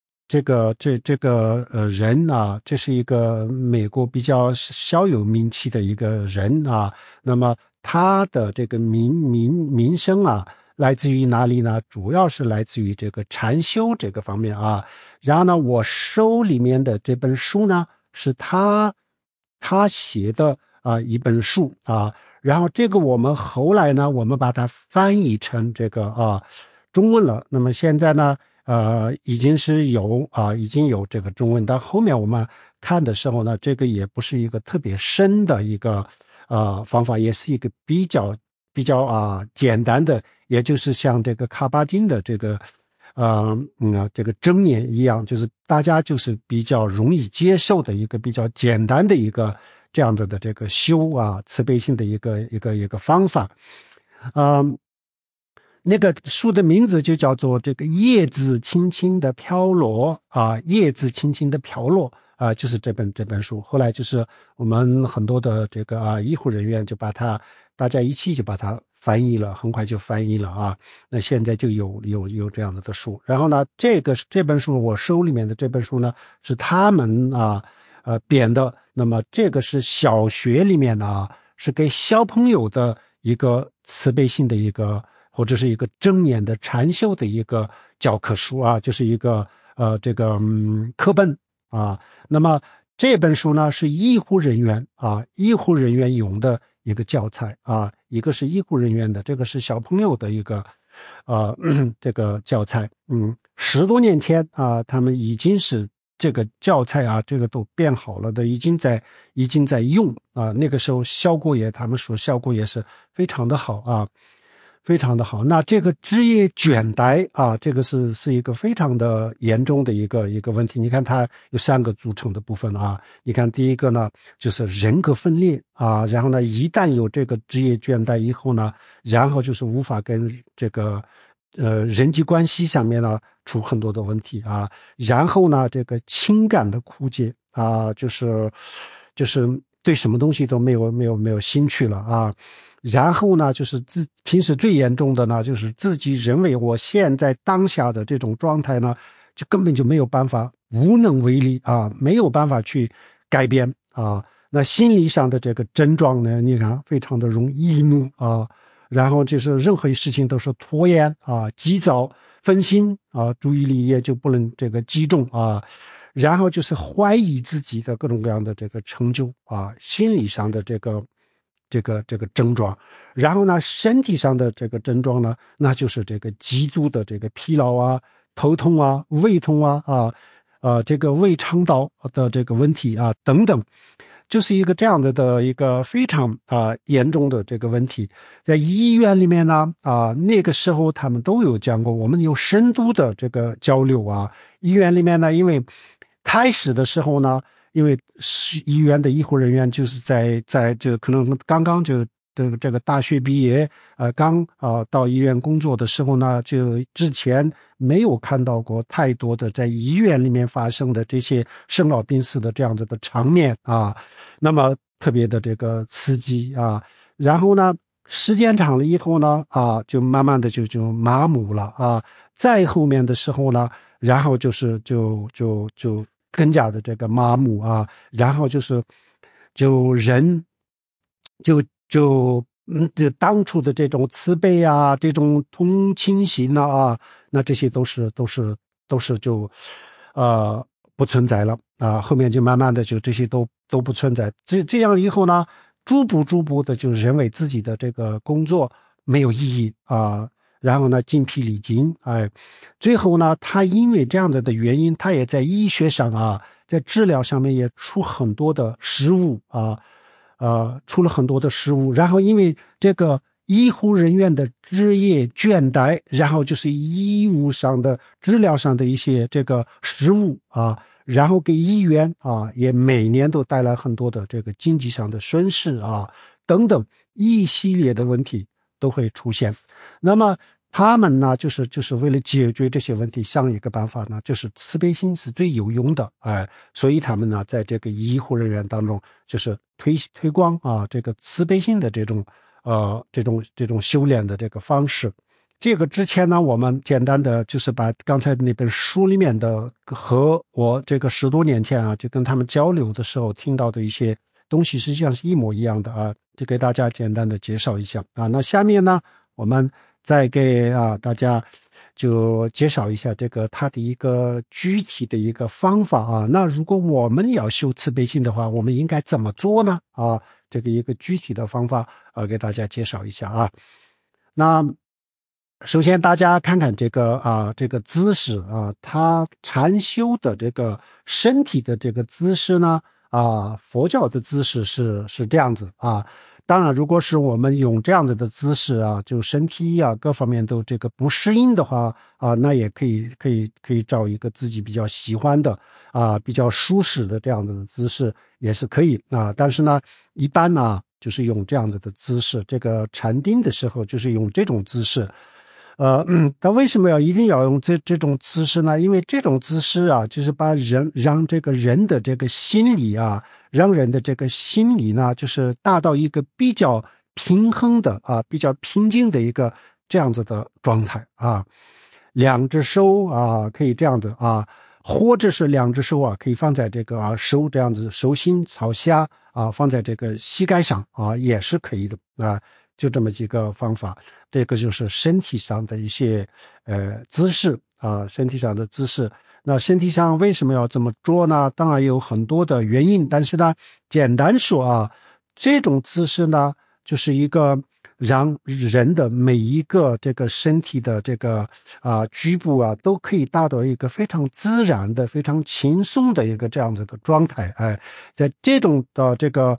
人这是一个美国比较小有名气的一个人那么他的这个名声来自于哪里呢？主要是来自于这个禅修这个方面然后呢我手里面的这本书呢是他写的一本书然后这个我们后来呢我们把它翻译成这个中文了，那么现在呢已经有这个中文，但后面我们看的时候呢，这个也不是一个特别深的一个方法，也是一个比较简单的也就是像这个卡巴金的这个这个箴言一样，就是大家就是比较容易接受的一个比较简单的一个这样子的这个修慈悲心的一个方法。那个书的名字就叫做这个叶子轻轻的飘落叶子轻轻的飘落就是这本书。后来就是我们很多的这个医护人员就把它大家一起就把它翻译了，很快就翻译了那现在就有这样子的书。然后呢，这本书我手里面的这本书呢是他们编的。那么这个是小学里面是给小朋友的一个慈悲心的一个或者是一个正念的禅修的一个教科书就是一个这个课本那么这本书呢是医护人员用的一个教材一个是医护人员的，这个是小朋友的一个这个教材。10多年前他们已经是这个教材这个都变好了的，已经在用那个时候他们说效果也是非常的好非常的好。那这个职业倦怠这个是一个非常的严重的一个问题。你看它有3个组成的部分你看第一个呢就是人格分裂然后呢一旦有这个职业倦怠以后呢，然后就是无法跟这个人际关系上面呢出很多的问题然后呢这个情感的枯竭就是对什么东西都没有兴趣了然后呢就是平时最严重的呢就是自己认为我现在当下的这种状态呢就根本就没有办法，无能为力没有办法去改变那心理上的这个症状呢，你看非常的容易易怒然后就是任何事情都是拖延急躁分心注意力也就不能这个集中然后就是怀疑自己的各种各样的这个成就心理上的这个症状。然后呢身体上的这个症状呢，那就是这个极度的这个疲劳头痛胃痛这个胃肠道的这个问题等等，就是一个这样的一个非常严重的这个问题。在医院里面呢那个时候他们都有讲过，我们有深度的这个交流医院里面呢，因为开始的时候呢，因为医院的医护人员就是在这可能刚刚就这个大学毕业刚到医院工作的时候呢，就之前没有看到过太多的在医院里面发生的这些生老病死的这样子的场面那么特别的这个刺激然后呢时间长了以后呢就慢慢的就麻木了再后面的时候呢，然后就是就更加的这个麻木然后就是人就当初的这种慈悲这种同情心那这些都是就不存在了后面就慢慢的就这些都不存在。这样以后呢，逐步的就认为自己的这个工作没有意义然后呢精疲力尽最后呢他因为这样的原因，他也在医学上在治疗上面也出很多的失误出了很多的失误。然后因为这个医护人员的职业倦怠，然后就是医务上的治疗上的一些这个失误然后给医院也每年都带来很多的这个经济上的损失等等一系列的问题都会出现。那么他们呢就是为了解决这些问题，想一个办法呢，就是慈悲心是最有用的所以他们呢在这个医护人员当中就是推广这个慈悲心的这种修炼的这个方式。这个之前呢，我们简单的就是把刚才那本书里面的和我这个10多年前就跟他们交流的时候听到的一些东西实际上是一模一样的就给大家简单的介绍一下那下面呢我们再给大家就介绍一下这个它的一个具体的一个方法那如果我们要修慈悲心的话，我们应该怎么做呢这个一个具体的方法给大家介绍一下那首先大家看看这个这个姿势它禅修的这个身体的这个姿势呢佛教的姿势是这样子当然如果是我们用这样子的姿势啊，就身体啊各方面都这个不适应的话啊，那也可以找一个自己比较喜欢的啊比较舒适的这样子的姿势也是可以啊。但是呢一般呢就是用这样子的姿势，这个禅定的时候就是用这种姿势。但为什么一定要用这种姿势呢？因为这种姿势啊，就是让这个人的这个心理啊，让人的这个心理呢，就是达到一个比较平衡的啊，比较平静的一个这样子的状态啊。两只手啊，可以这样子啊，或者是两只手啊，可以放在这个手这样子，手心朝下啊，放在这个膝盖上啊，也是可以的啊。就这么几个方法，这个就是身体上的一些姿势啊，身体上的姿势。那身体上为什么要这么做呢？当然有很多的原因，但是呢，简单说啊，这种姿势呢，就是一个让人的每一个这个身体的这个局部啊，都可以达到一个非常自然的、非常轻松的一个这样子的状态。哎，在这种的这个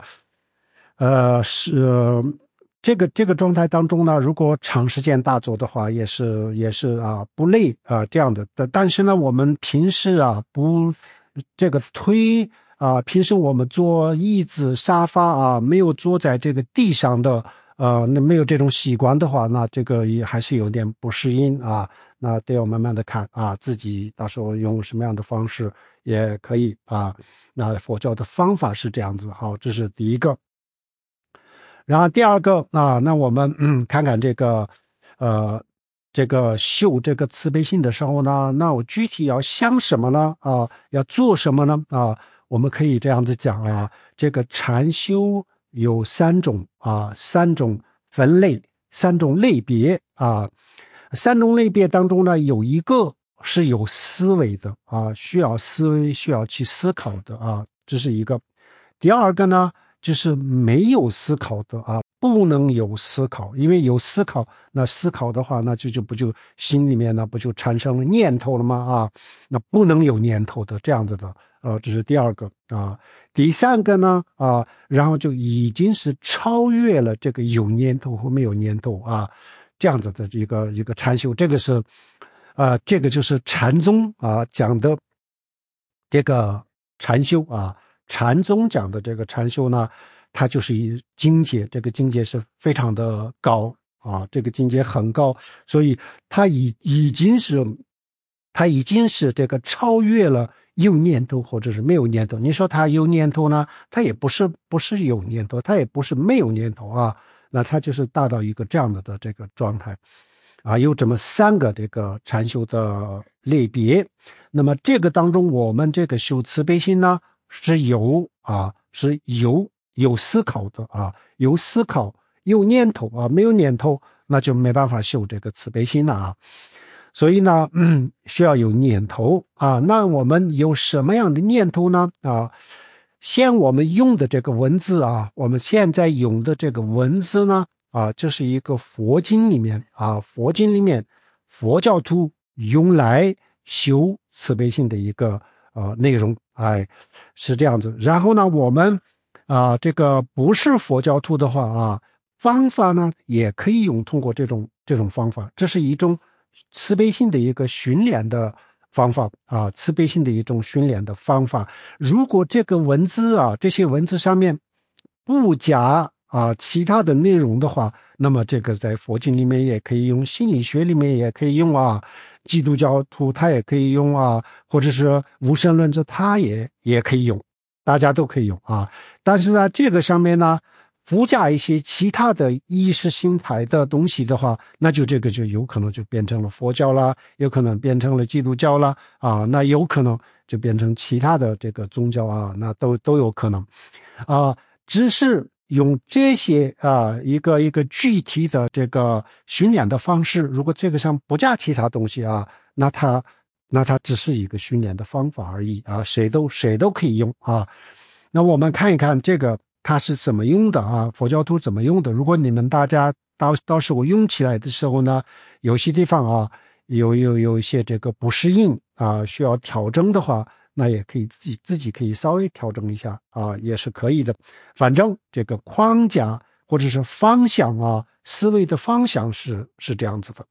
这个状态当中呢，如果长时间打坐的话，也是不累啊这样的。但是呢，我们平时不这个推平时我们坐椅子沙发没有坐在这个地上的那没有这种习惯的话，那这个也还是有点不适应啊。那得要慢慢的看自己到时候用什么样的方式也可以啊。那佛教的方法是这样子，好，这是第一个。然后第二个那我们看看这个修这个慈悲心的时候呢，那我具体要想什么呢？要做什么呢？我们可以这样子讲这个禅修有三种分类，三种类别三种类别当中呢，有一个是有思维的需要思维，需要去思考的这是一个。第二个呢，就是没有思考的不能有思考，因为有思考，那思考的话，那不就心里面呢不就产生了念头了吗？那不能有念头的这样子的，这是第二个第三个呢然后就已经是超越了这个有念头和没有念头这样子的一个禅修，这个是这个就是禅宗讲的这个禅修禅宗讲的这个禅修呢，它就是一境界，这个境界是非常的高这个境界很高，所以它已经是这个超越了有念头或者是没有念头。你说它有念头呢，它也不是有念头，它也不是没有念头那它就是达到一个这样的这个状态有这么三个这个禅修的类别。那么这个当中，我们这个修慈悲心呢，是有思考的有思考，有念头没有念头，那就没办法修这个慈悲心了所以呢需要有念头那我们有什么样的念头呢像我们用的这个文字我们现在用的这个文字呢这是一个佛经里面佛教徒用来修慈悲心的一个内容是这样子。然后呢，我们这个不是佛教徒的话方法呢也可以通过这种方法，这是一种慈悲心的一个训练的方法慈悲心的一种训练的方法。如果这个文字这些文字上面不加其他的内容的话，那么这个在佛经里面也可以用，心理学里面也可以用基督教徒他也可以用或者是无神论者他也可以用，大家都可以用但是呢，这个上面呢附加一些其他的意识形态的东西的话，那就这个就有可能就变成了佛教啦，有可能变成了基督教啦那有可能就变成其他的这个宗教那都有可能只是用这些一个具体的这个训练的方式，如果这个上不加其他东西那它只是一个训练的方法而已谁都可以用那我们看一看这个它是怎么用的佛教徒怎么用的。如果你们大家到时候用起来的时候呢，有些地方有一些这个不适应需要调整的话，那也可以自己可以稍微调整一下也是可以的。反正这个框架或者是方向啊，思维的方向是这样子的。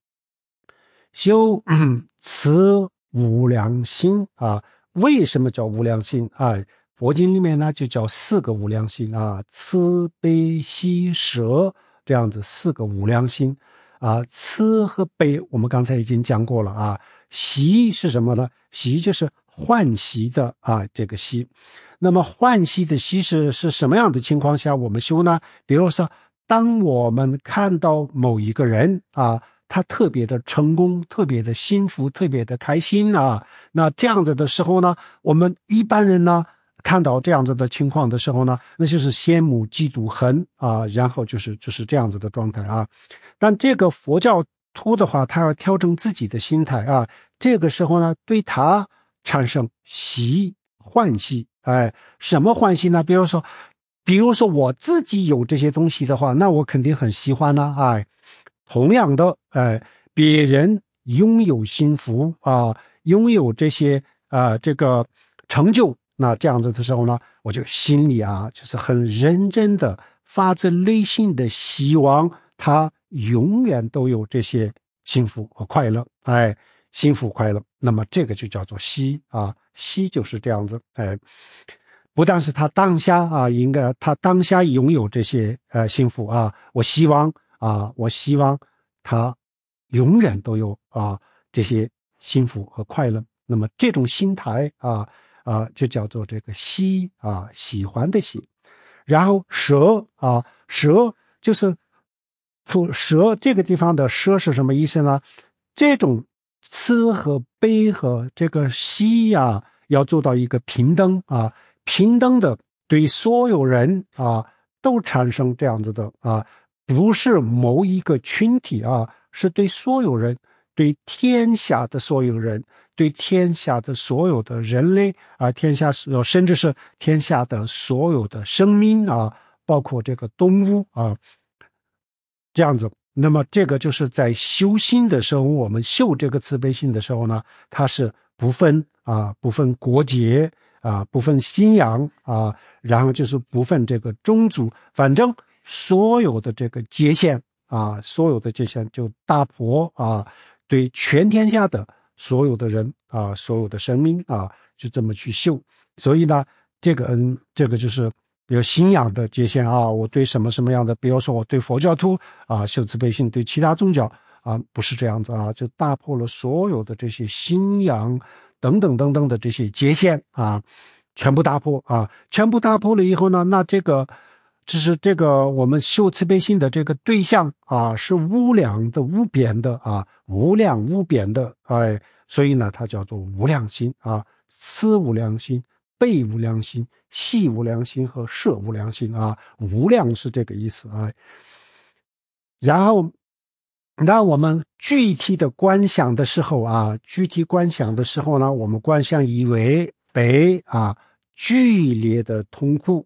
修慈无量心啊，为什么叫无量心啊？佛经里面呢就叫4个无量心啊，慈悲喜舍这样子4个无量心啊。慈和悲我们刚才已经讲过了啊，喜是什么呢？喜就是欢喜的啊，这个喜。那么欢喜的喜是什么样的情况下我们修呢？比如说当我们看到某一个人啊，他特别的成功，特别的幸福，特别的开心啊，那这样子的时候呢，我们一般人呢看到这样子的情况的时候呢，那就是羡慕嫉妒恨啊，然后就是这样子的状态啊。但这个佛教徒的话，他要调整自己的心态啊，这个时候呢对他产生喜欢喜。什么欢喜呢？比如说我自己有这些东西的话，那我肯定很喜欢呢。同样的，别人拥有幸福啊，拥有这些这个成就，那这样子的时候呢，我就心里啊，就是很认真的，发自内心的希望他永远都有这些幸福和快乐，幸福快乐。那么这个就叫做喜啊，喜就是这样子，不但是他当下啊，他当下拥有这些幸福啊，我希望他永远都有这些幸福和快乐。那么这种心态就叫做这个喜啊，喜欢的喜。然后舍就是舍这个地方的舍是什么意思呢？这种慈和悲和这个喜啊，要做到一个平等啊，平等的对所有人啊都产生这样子的不是某一个群体啊，是对所有人，对天下的所有人，对天下的所有的人类甚至是天下的所有的生命啊，包括这个动物啊，这样子。那么这个就是在修心的时候，我们修这个慈悲心的时候呢，它是不分国界不分信仰然后就是不分这个种族，反正所有的这个界限所有的界限就打破对全天下的所有的人所有的生命就这么去修。所以呢，这个就是比如信仰的界限我对什么样的，比如说我对佛教徒修慈悲心，对其他宗教不是这样子就打破了所有的这些信仰等等等等的这些界限全部打破全部打破了以后呢，那这个我们修慈悲心的这个对象是无量的无边的无量无边的所以呢它叫做无量心慈无量心，悲无量心，喜无量心和舍无量心无量是这个意思然后我们具体的观想的时候呢，我们观想以为被剧烈的痛苦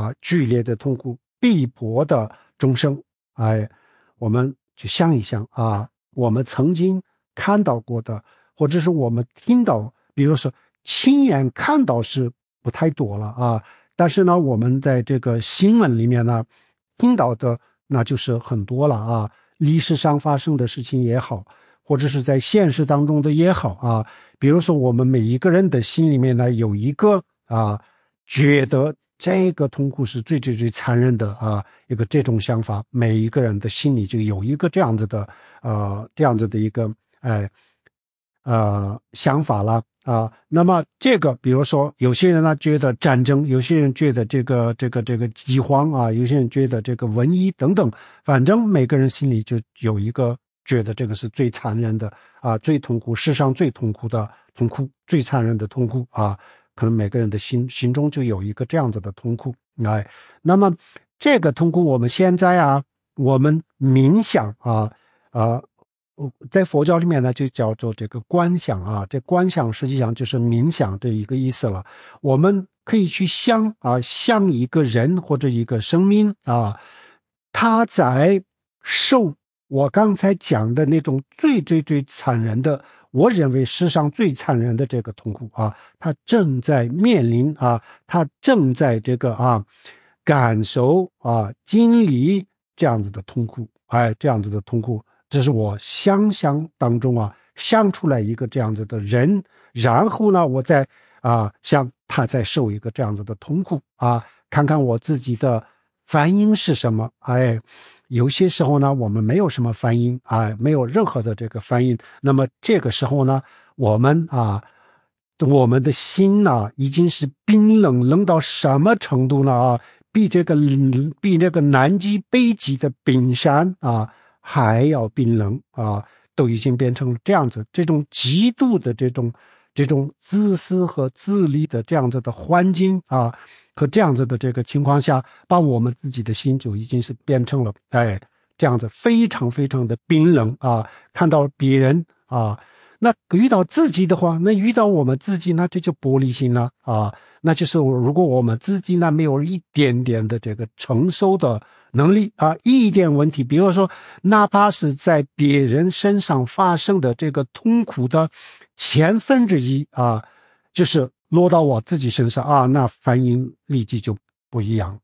逼迫的众生我们就想一想我们曾经看到过的，或者是我们听到，比如说亲眼看到是不太多了但是呢我们在这个新闻里面呢听到的那就是很多了历史上发生的事情也好，或者是在现实当中的也好比如说我们每一个人的心里面呢有一个觉得这个痛苦是最最最残忍的一个这种想法，每一个人的心里就有一个这样子的一个想法了那么这个比如说有些人呢觉得战争，有些人觉得这个饥荒有些人觉得这个瘟疫等等，反正每个人心里就有一个觉得这个是最残忍的最痛苦，世上最痛苦的痛苦，最残忍的痛苦可能每个人的心中就有一个这样子的痛苦那么这个痛苦我们现在我们冥想在佛教里面呢就叫做这个观想这观想实际上就是冥想这一个意思了。我们可以去想像一个人或者一个生命他在受我刚才讲的那种最最最残忍的，我认为世上最残忍的这个痛苦他正在面临他正在这个感受啊、经历这样子的痛苦，这样子的痛苦，这是我想象当中啊想出来一个这样子的人，然后呢，我再想他再受一个这样子的痛苦看看我自己的反应是什么。有些时候呢，我们没有什么反应没有任何的这个反应，那么这个时候呢，我们的心呢，已经是冰冷到什么程度呢比这个南极北极的冰山还要冰冷都已经变成了这样子，这种极度的这种自私和自利的这样子的环境和这样子的这个情况下，把我们自己的心就已经是变成了这样子非常非常的冰冷看到别人那遇到自己的话，那遇到我们自己，那这就玻璃心了那就是如果我们自己呢没有一点点的这个承受的能力一点问题，比如说哪怕是在别人身上发生的这个痛苦的1/1000就是落到我自己身上那反应立即就不一样，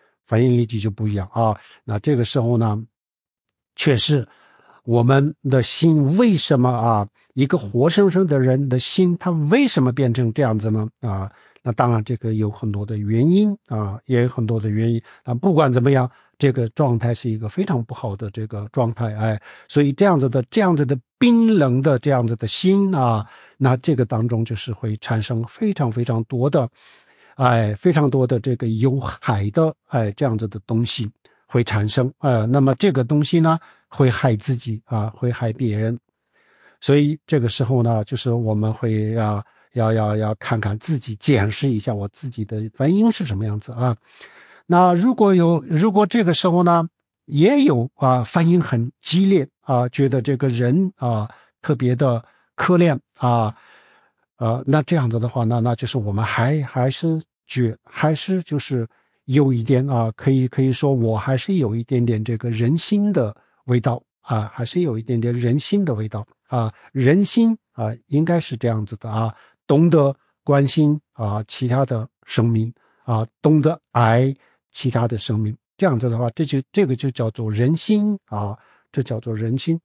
那这个时候呢，确实我们的心为什么一个活生生的人的心他为什么变成这样子呢那当然这个有很多的原因也有很多的原因不管怎么样，这个状态是一个非常不好的这个状态所以这样子的冰冷的这样子的心那这个当中就是会产生非常非常多的非常多的这个有害的这样子的东西会产生那么这个东西呢会害自己会害别人，所以这个时候呢，就是我们会要看看自己，检视一下我自己的反应是什么样子那如果这个时候呢，也有反应很激烈觉得这个人特别的可怜那这样子的话，那就是我们还是就是有一点可以说我还是有一点点这个人心的味道还是有一点点人心的味道人心应该是这样子的懂得关心其他的生命懂得爱其他的生命，这样子的话，这个就叫做人心这叫做人心。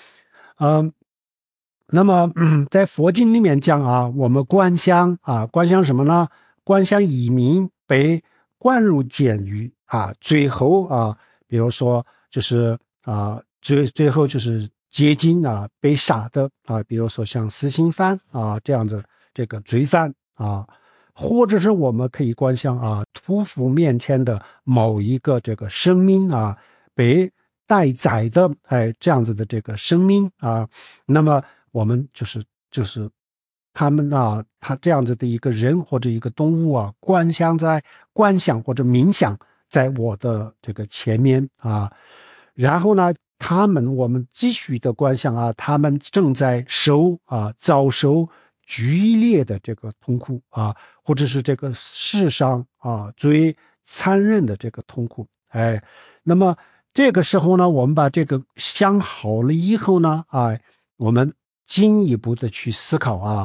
那么在佛经里面讲我们观想什么呢？观想移民被灌入监狱最后比如说就是最后就是接近被杀的比如说像死刑犯这样子这个罪犯或者是我们可以观想屠夫面前的某一个这个生命被待宰的这样子的这个生命那么我们就是他们他这样子的一个人或者一个动物观想或者冥想在我的这个前面然后呢我们继续的观想他们正在遭受剧烈的这个痛苦或者是这个世上最残忍的这个痛苦那么这个时候呢，我们把这个想好了以后呢我们进一步的去思考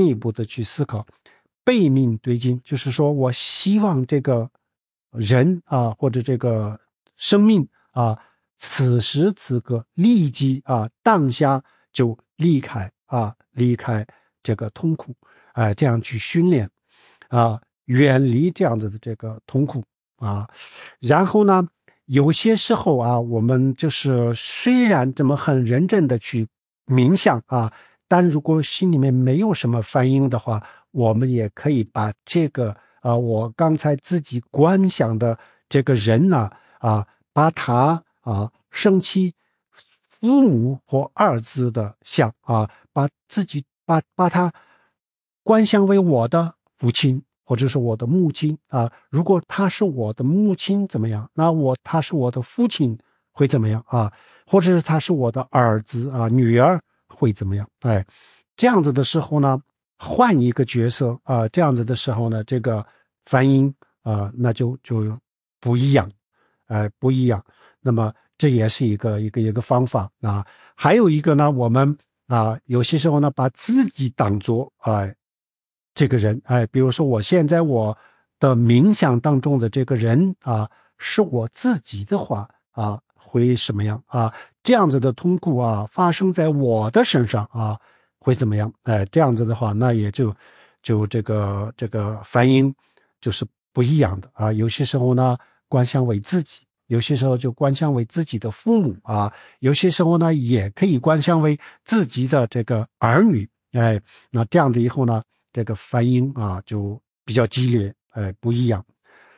背命对境，就是说我希望这个人或者这个生命此时此刻立即当下就离开这个痛苦这样去训练远离这样子的这个痛苦然后呢有些时候我们就是虽然这么很认真的去冥想但如果心里面没有什么反应的话，我们也可以把这个我刚才自己观想的这个人呢把他生气父母或儿子的像把他观想为我的父亲或者是我的母亲如果他是我的母亲怎么样，那他是我的父亲会怎么样或者是他是我的儿子女儿会怎么样这样子的时候呢，换一个角色这样子的时候呢，这个反应那就不一样不一样。那么这也是一个方法还有一个呢，我们有些时候呢把自己当作这个人比如说我现在我的冥想当中的这个人啊，是我自己的话啊，会什么样啊？这样子的痛苦啊，发生在我的身上啊，会怎么样？这样子的话，那也就这个反应就是不一样的啊。有些时候呢，观想为自己。有些时候就观想为自己的父母啊，有些时候呢也可以观想为自己的这个儿女，那这样子以后呢，这个反应啊就比较激烈，不一样。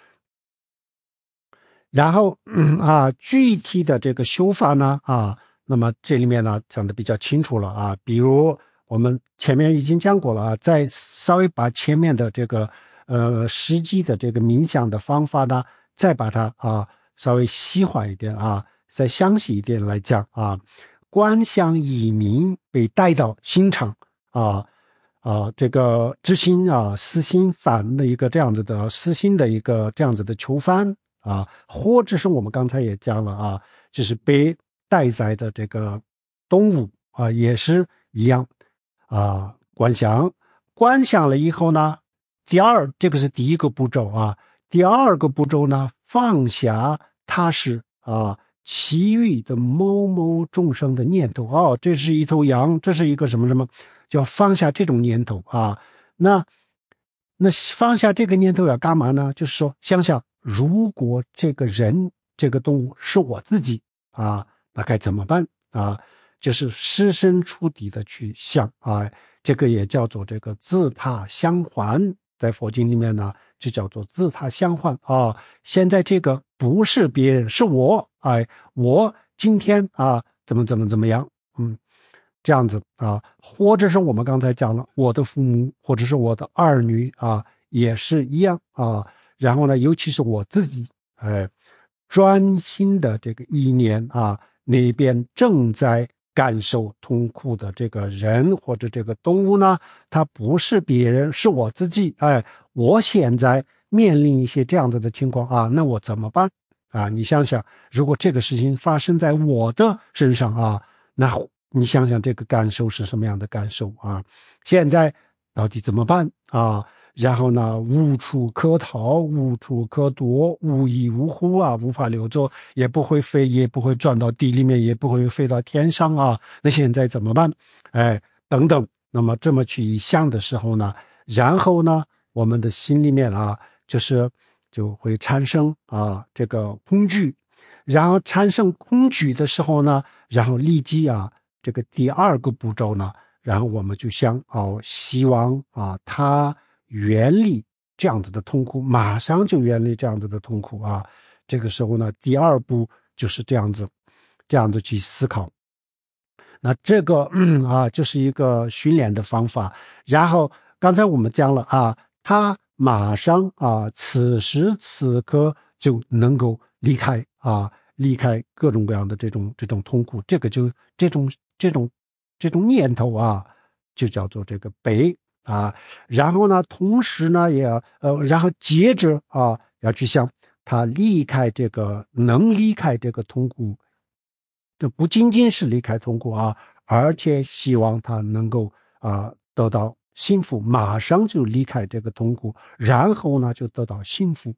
然后具体的这个修法呢那么这里面呢讲的比较清楚了啊，比如我们前面已经讲过了啊，再稍微把前面的这个实际的这个冥想的方法呢，再把它稍微细化一点啊，再详细一点来讲啊。观想以冥被带到心场这个知心思心反的一个这样子的思心的一个这样子的囚犯或者是我们刚才也讲了就是被带在的这个动物也是一样观想了以后呢，这个是第一个步骤第二个步骤呢，放下它是其余的某某众生的念头这是一头羊，这是一个什么什么，就放下这种念头那放下这个念头要干嘛呢？就是说想想，如果这个人这个动物是我自己那该怎么办就是设身处地的去想这个也叫做这个自他相还，在佛经里面呢就叫做自他相还现在这个不是别人，是我我今天怎么样这样子或者是我们刚才讲了我的父母或者是我的儿女也是一样然后呢尤其是我自己专心的这个意念那边正在感受痛苦的这个人或者这个动物呢，它不是别人，是我自己我现在面临一些这样子的情况那我怎么办你想想，如果这个事情发生在我的身上那你想想这个感受是什么样的感受现在到底怎么办然后呢，无处可逃，无处可躲，无依无护无法溜走，也不会飞，也不会钻到地里面，也不会飞到天上那现在怎么办？等等。那么这么去一想的时候呢，然后呢，我们的心里面就会产生这个恐惧，然后产生恐惧的时候呢，然后立即这个第二个步骤呢，然后我们就想希望他远离这样子的痛苦，马上就远离这样子的痛苦这个时候呢，第二步就是这样子去思考。那这个就是一个训练的方法。然后刚才我们讲了他马上此时此刻就能够离开各种各样的这种痛苦，这个就这种念头就叫做这个悲然后呢，同时呢也然后接着要去想他能离开这个痛苦，这不仅仅是离开痛苦而且希望他能够得到幸福，马上就离开这个痛苦，然后呢就得到幸福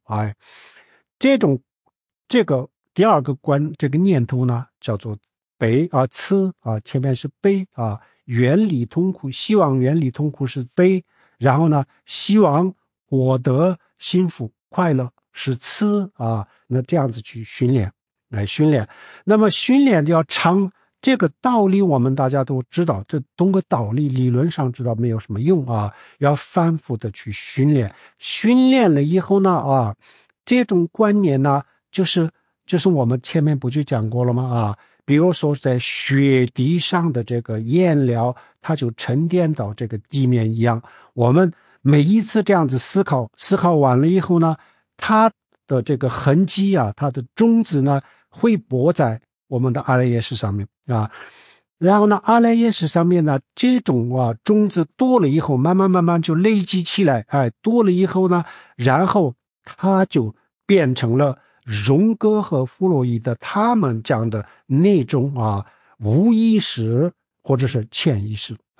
这个第二个这个念头呢叫做悲慈前面是悲远离痛苦，希望远离痛苦是悲，然后呢希望获得幸福快乐是慈那这样子去训练。那么训练就要长，这个道理我们大家都知道，这懂个道理理论上知道没有什么用要反复的去训练了以后呢这种观念呢就是我们前面不就讲过了吗比如说在雪地上的这个颜料，它就沉淀到这个地面一样，我们每一次这样子思考完了以后呢，它的这个痕迹它的种子呢会播在我们的阿赖耶识上面然后呢阿赖耶识上面呢这种种子多了以后，慢慢就累积起来多了以后呢，然后它就变成了荣格和弗洛伊德他们讲的那种无意识或者是潜意识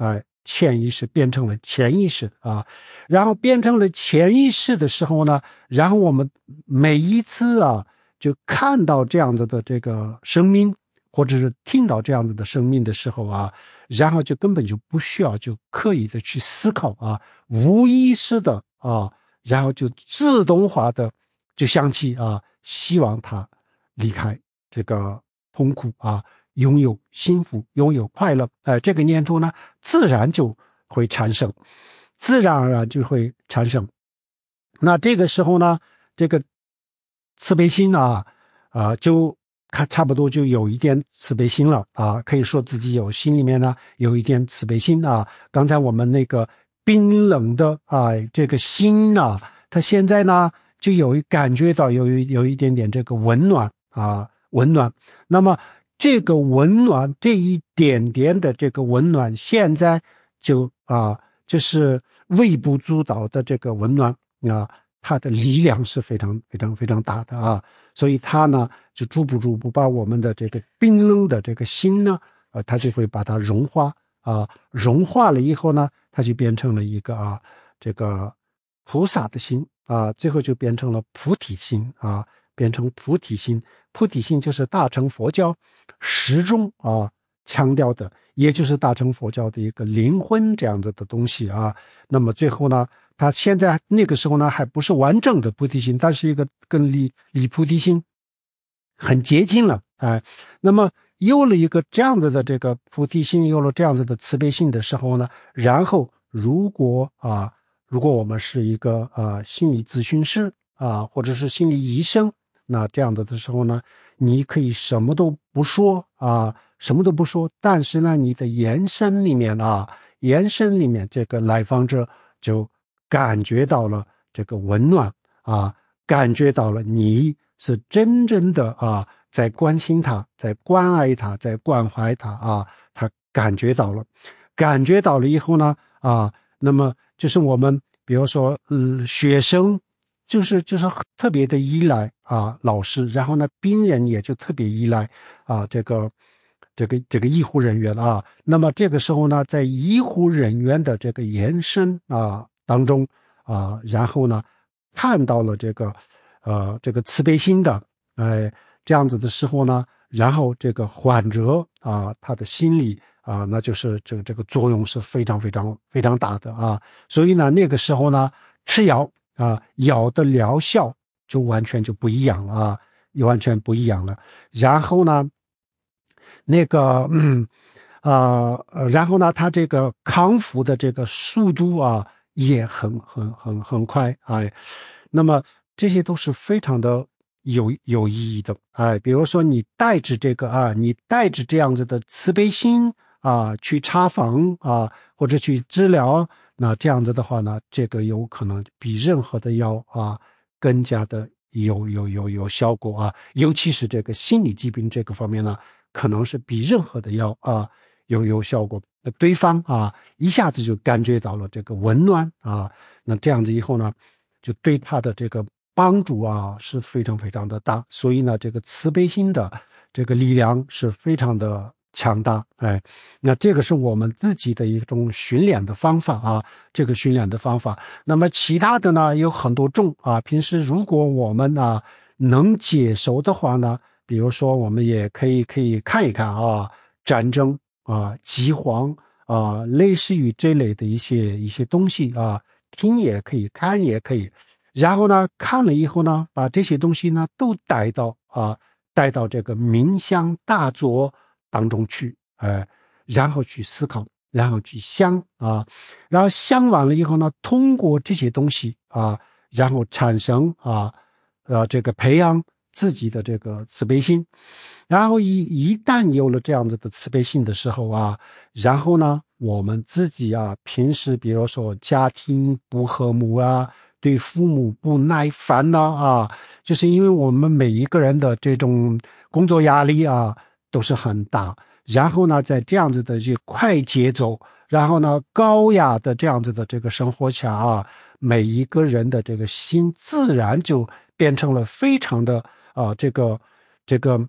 潜意识变成了潜意识啊，然后变成了潜意识的时候呢，然后我们每一次啊就看到这样子的这个生命，或者是听到这样子的生命的时候啊，然后就根本就不需要就刻意的去思考啊，无意识的啊，然后就自动化的就想起啊，希望他离开这个痛苦啊，拥有幸福，拥有快乐，这个念头呢，自然就会产生，自然而然就会产生。那这个时候呢，这个慈悲心就差不多就有一点慈悲心了啊，可以说自己心里面呢有一点慈悲心啊。刚才我们那个冰冷的这个心啊，它现在呢就感觉到有一点点这个温暖啊，温暖。那么这个温暖，这一点点的这个温暖，现在就是微不足道的这个温暖啊，它的力量是非常非常非常大的啊，所以它呢就逐步把我们的这个冰冷的这个心呢，它就会把它融化啊，融化了以后呢，它就变成了一个这个菩萨的心啊，最后就变成了菩提心啊，变成菩提心。菩提心就是大乘佛教始终强调的，也就是大乘佛教的一个灵魂这样子的东西啊。那么最后呢，他现在那个时候呢，还不是完整的菩提心，但是一个跟离菩提心很接近了那么有了一个这样子的这个菩提心，有了这样子的慈悲心的时候呢，然后如果我们是一个心理咨询师或者是心理医生，那这样子的时候呢，你可以什么都不说什么都不说，但是呢，你的眼神里面这个来访者就感觉到了这个温暖感觉到了你是真正的在关心他，在关爱他，在关怀他他感觉到了以后呢那么就是我们比如说学生就是特别的依赖老师，然后呢病人也就特别依赖这个医护人员那么这个时候呢，在医护人员的这个延伸当中然后呢看到了这个慈悲心的这样子的时候呢，然后这个患者他的心理那就是这个作用是非常非常非常大的所以呢那个时候呢吃药药的疗效就完全就不一样了完全不一样了。然后呢那个然后呢他这个康复的这个速度也很快那么这些都是非常的有意义的比如说你带着这样子的慈悲心去查房或者去治疗，那这样子的话呢，这个有可能比任何的药更加的有效果尤其是这个心理疾病这个方面呢，可能是比任何的药有效果。对方一下子就感觉到了这个温暖那这样子以后呢，就对他的这个帮助是非常非常的大。所以呢，这个慈悲心的这个力量是非常的强大那这个是我们自己的一种训练的方法这个训练的方法。那么其他的呢有很多种平时如果我们能接受的话呢，比如说我们也可以看一看战争饥荒类似于这类的一些东西听也可以，看也可以。然后呢看了以后呢，把这些东西呢都带到这个冥想大作当中去然后去思考，然后去想然后想完了以后呢，通过这些东西然后产生这个培养自己的这个慈悲心。然后一旦有了这样子的慈悲心的时候然后呢我们自己平时比如说家庭不和睦对父母不耐烦就是因为我们每一个人的这种工作压力都是很大，然后呢在这样子的快节奏，然后呢高压的这样子的这个生活下每一个人的这个心自然就变成了非常的这个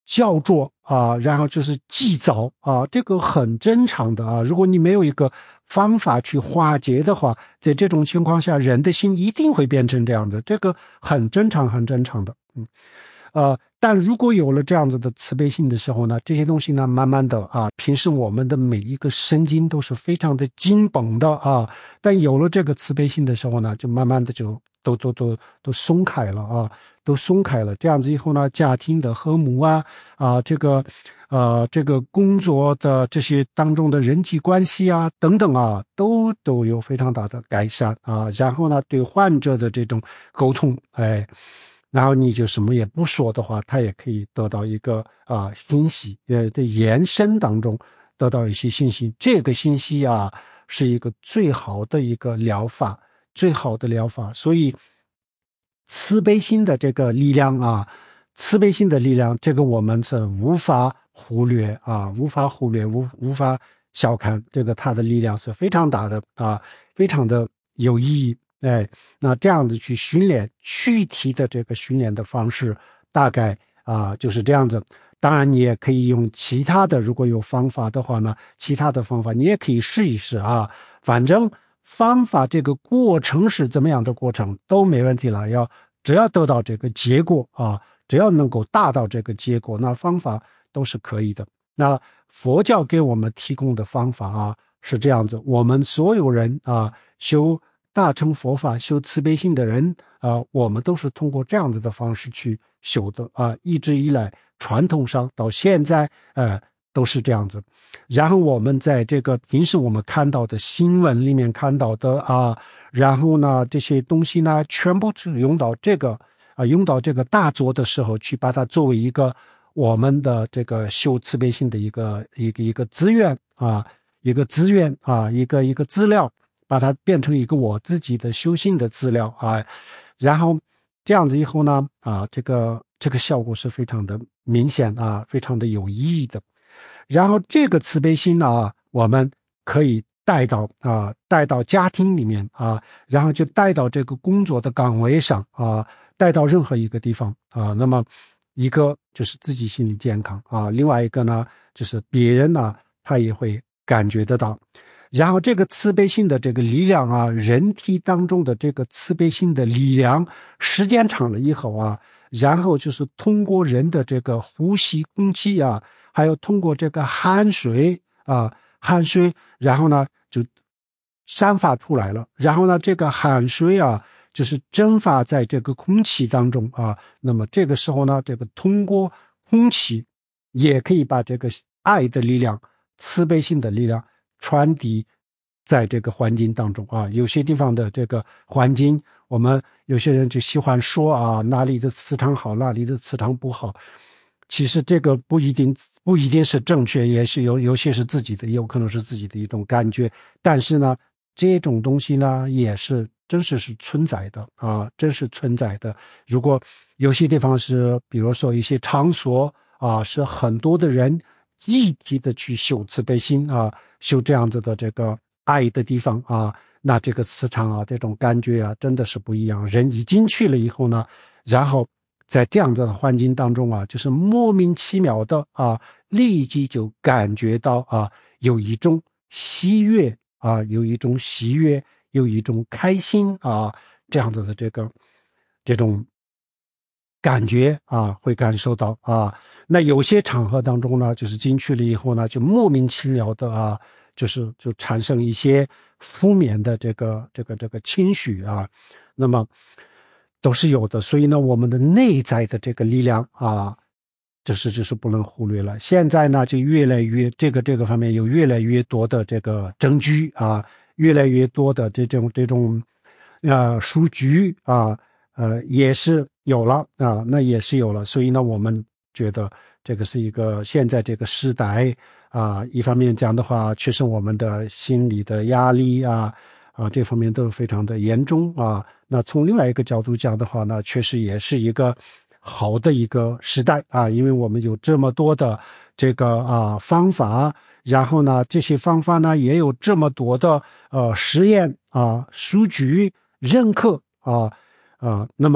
焦灼啊，然后就是急躁啊，这个很正常的啊。如果你没有一个方法去化解的话，在这种情况下，人的心一定会变成这样的，这个很正常，很正常的。但如果有了这样子的慈悲心的时候呢，这些东西呢，慢慢的啊，平时我们的每一个神经都是非常的紧绷的啊，但有了这个慈悲心的时候呢，就慢慢的就都松开了啊，都松开了。这样子以后呢，家庭的和睦啊，这个工作的这些当中的人际关系啊，等等啊，都有非常大的改善啊。然后呢，对患者的这种沟通，然后你就什么也不说的话，他也可以得到一个信息，在延伸当中得到一些信息。这个信息啊，是一个最好的一个疗法，最好的疗法。所以，慈悲心的这个力量啊，慈悲心的力量，这个我们是无法忽略啊，无法忽略，无法小看。这个它的力量是非常大的啊，非常的有意义。那这样子去训练，具体的这个训练的方式大概就是这样子。当然你也可以用其他的，如果有方法的话呢，其他的方法你也可以试一试啊。反正方法这个过程是怎么样的过程都没问题了，只要得到这个结果啊，只要能够达到这个结果，那方法都是可以的。那佛教给我们提供的方法啊是这样子，我们所有人修大乘佛法、修慈悲心的人我们都是通过这样子的方式去修的一直以来传统上到现在都是这样子。然后我们在这个平时我们看到的新闻里面看到的然后呢这些东西呢全部是用到这个大作的时候去把它作为一个我们的这个修慈悲心的一个资源一个资源一个资料，把它变成一个我自己的修行的资料然后这样子以后呢这个效果是非常的明显非常的有意义的。然后这个慈悲心我们可以带到家庭里面然后就带到这个工作的岗位上带到任何一个地方那么一个就是自己心理健康另外一个呢就是别人呢他也会感觉得到。然后这个慈悲心的这个力量人体当中的这个慈悲心的力量时间长了以后然后就是通过人的这个呼吸空气还有通过这个汗水然后呢就散发出来了。然后呢这个汗水就是蒸发在这个空气当中那么这个时候呢这个通过空气也可以把这个爱的力量、慈悲心的力量传递在这个环境当中有些地方的这个环境，我们有些人就喜欢说哪里的磁场好，哪里的磁场不好。其实这个不一定是正确，也是有些是自己的，也有可能是自己的一种感觉。但是呢，这种东西呢，也是真实是存在的真是存在的。如果有些地方是，比如说一些场所是很多的人集体的去修慈悲心修这样子的这个爱的地方那这个磁场这种感觉真的是不一样。人一进去了以后呢，然后在这样子的环境当中就是莫名其妙的立即就感觉到有一种喜悦有一种喜悦，有一种开心这样子的这种感觉会感受到那有些场合当中呢，就是进去了以后呢，就莫名其妙的就产生一些负面的这个情绪那么都是有的。所以呢，我们的内在的这个力量这是不能忽略了。现在呢，就越来越这个方面有越来越多的这个证据越来越多的这种数据也是有了那也是有了。所以呢，我们觉得这个是一个现在这个时代一方面讲的话，确实我们的心理的压力这方面都是非常的严重那从另外一个角度讲的话呢，确实也是一个好的一个时代因为我们有这么多的这个方法，然后呢这些方法呢也有这么多的实验数据认可那么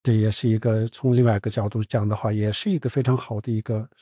这也是一个从另外一个角度讲的话，也是一个非常好的一个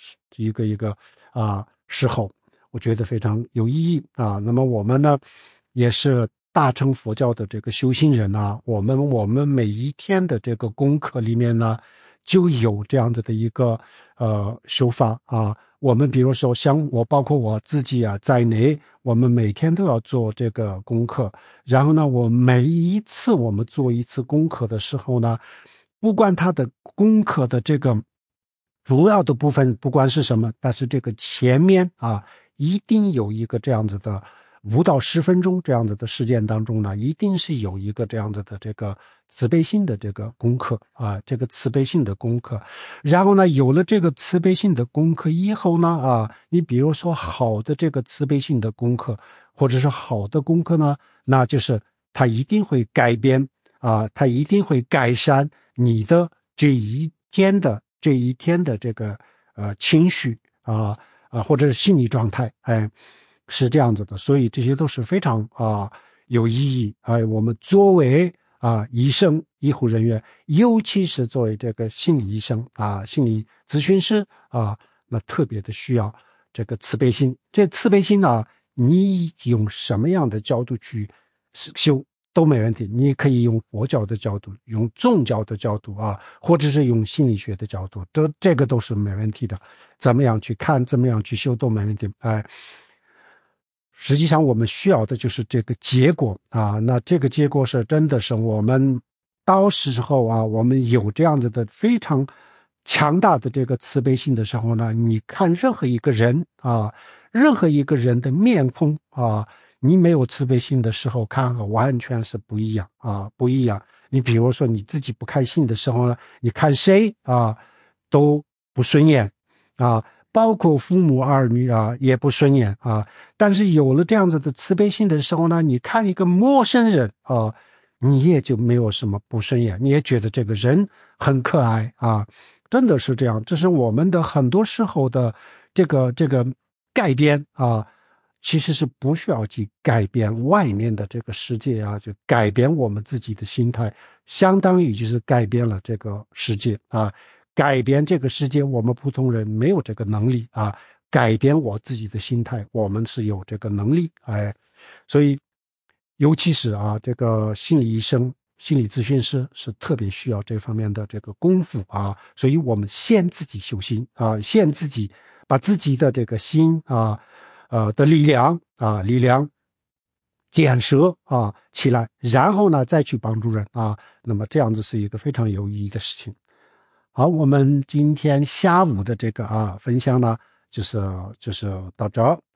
时候，我觉得非常有意义啊。那么我们呢，也是大乘佛教的这个修行人啊，我们每一天的这个功课里面呢，就有这样子的一个修法啊。我们比如说像我包括我自己啊在内，我们每天都要做这个功课。然后呢，我每一次我们做一次功课的时候呢，不管它的功课的这个主要的部分不管是什么，但是这个前面啊，一定有一个这样子的5到10分钟这样子的时间当中呢，一定是有一个这样子的这个慈悲心的这个功课啊，这个慈悲心的功课。然后呢，有了这个慈悲心的功课以后呢，啊，你比如说好的这个慈悲心的功课，或者是好的功课呢，那就是它一定会改变啊，它一定会改善你的这一天的这个情绪或者是心理状态，是这样子的。所以这些都是非常有意义。我们作为医生医护人员，尤其是作为这个心理医生心理咨询师那特别的需要这个慈悲心。这慈悲心你用什么样的角度去修都没问题，你可以用佛教的角度，用宗教的角度或者是用心理学的角度，这个都是没问题的。怎么样去看，怎么样去修都没问题。实际上我们需要的就是这个结果那这个结果是真的是我们到时候我们有这样子的非常强大的这个慈悲心的时候呢，你看任何一个人任何一个人的面孔你没有慈悲心的时候看完全是不一样不一样。你比如说你自己不开心的时候呢，你看谁都不顺眼包括父母儿女也不顺眼但是有了这样子的慈悲心的时候呢，你看一个陌生人你也就没有什么不顺眼，你也觉得这个人很可爱真的是这样。这是我们的很多时候的这个改变其实是不需要去改变外面的这个世界就改变我们自己的心态，相当于就是改变了这个世界改变这个世界我们普通人没有这个能力改变我自己的心态我们是有这个能力所以尤其是这个心理医生心理咨询师是特别需要这方面的这个功夫所以我们先自己修心先自己把自己的这个心的力量建设起来，然后呢再去帮助人那么这样子是一个非常有意义的事情。好，我们今天下午的这个分享呢，就是到这儿。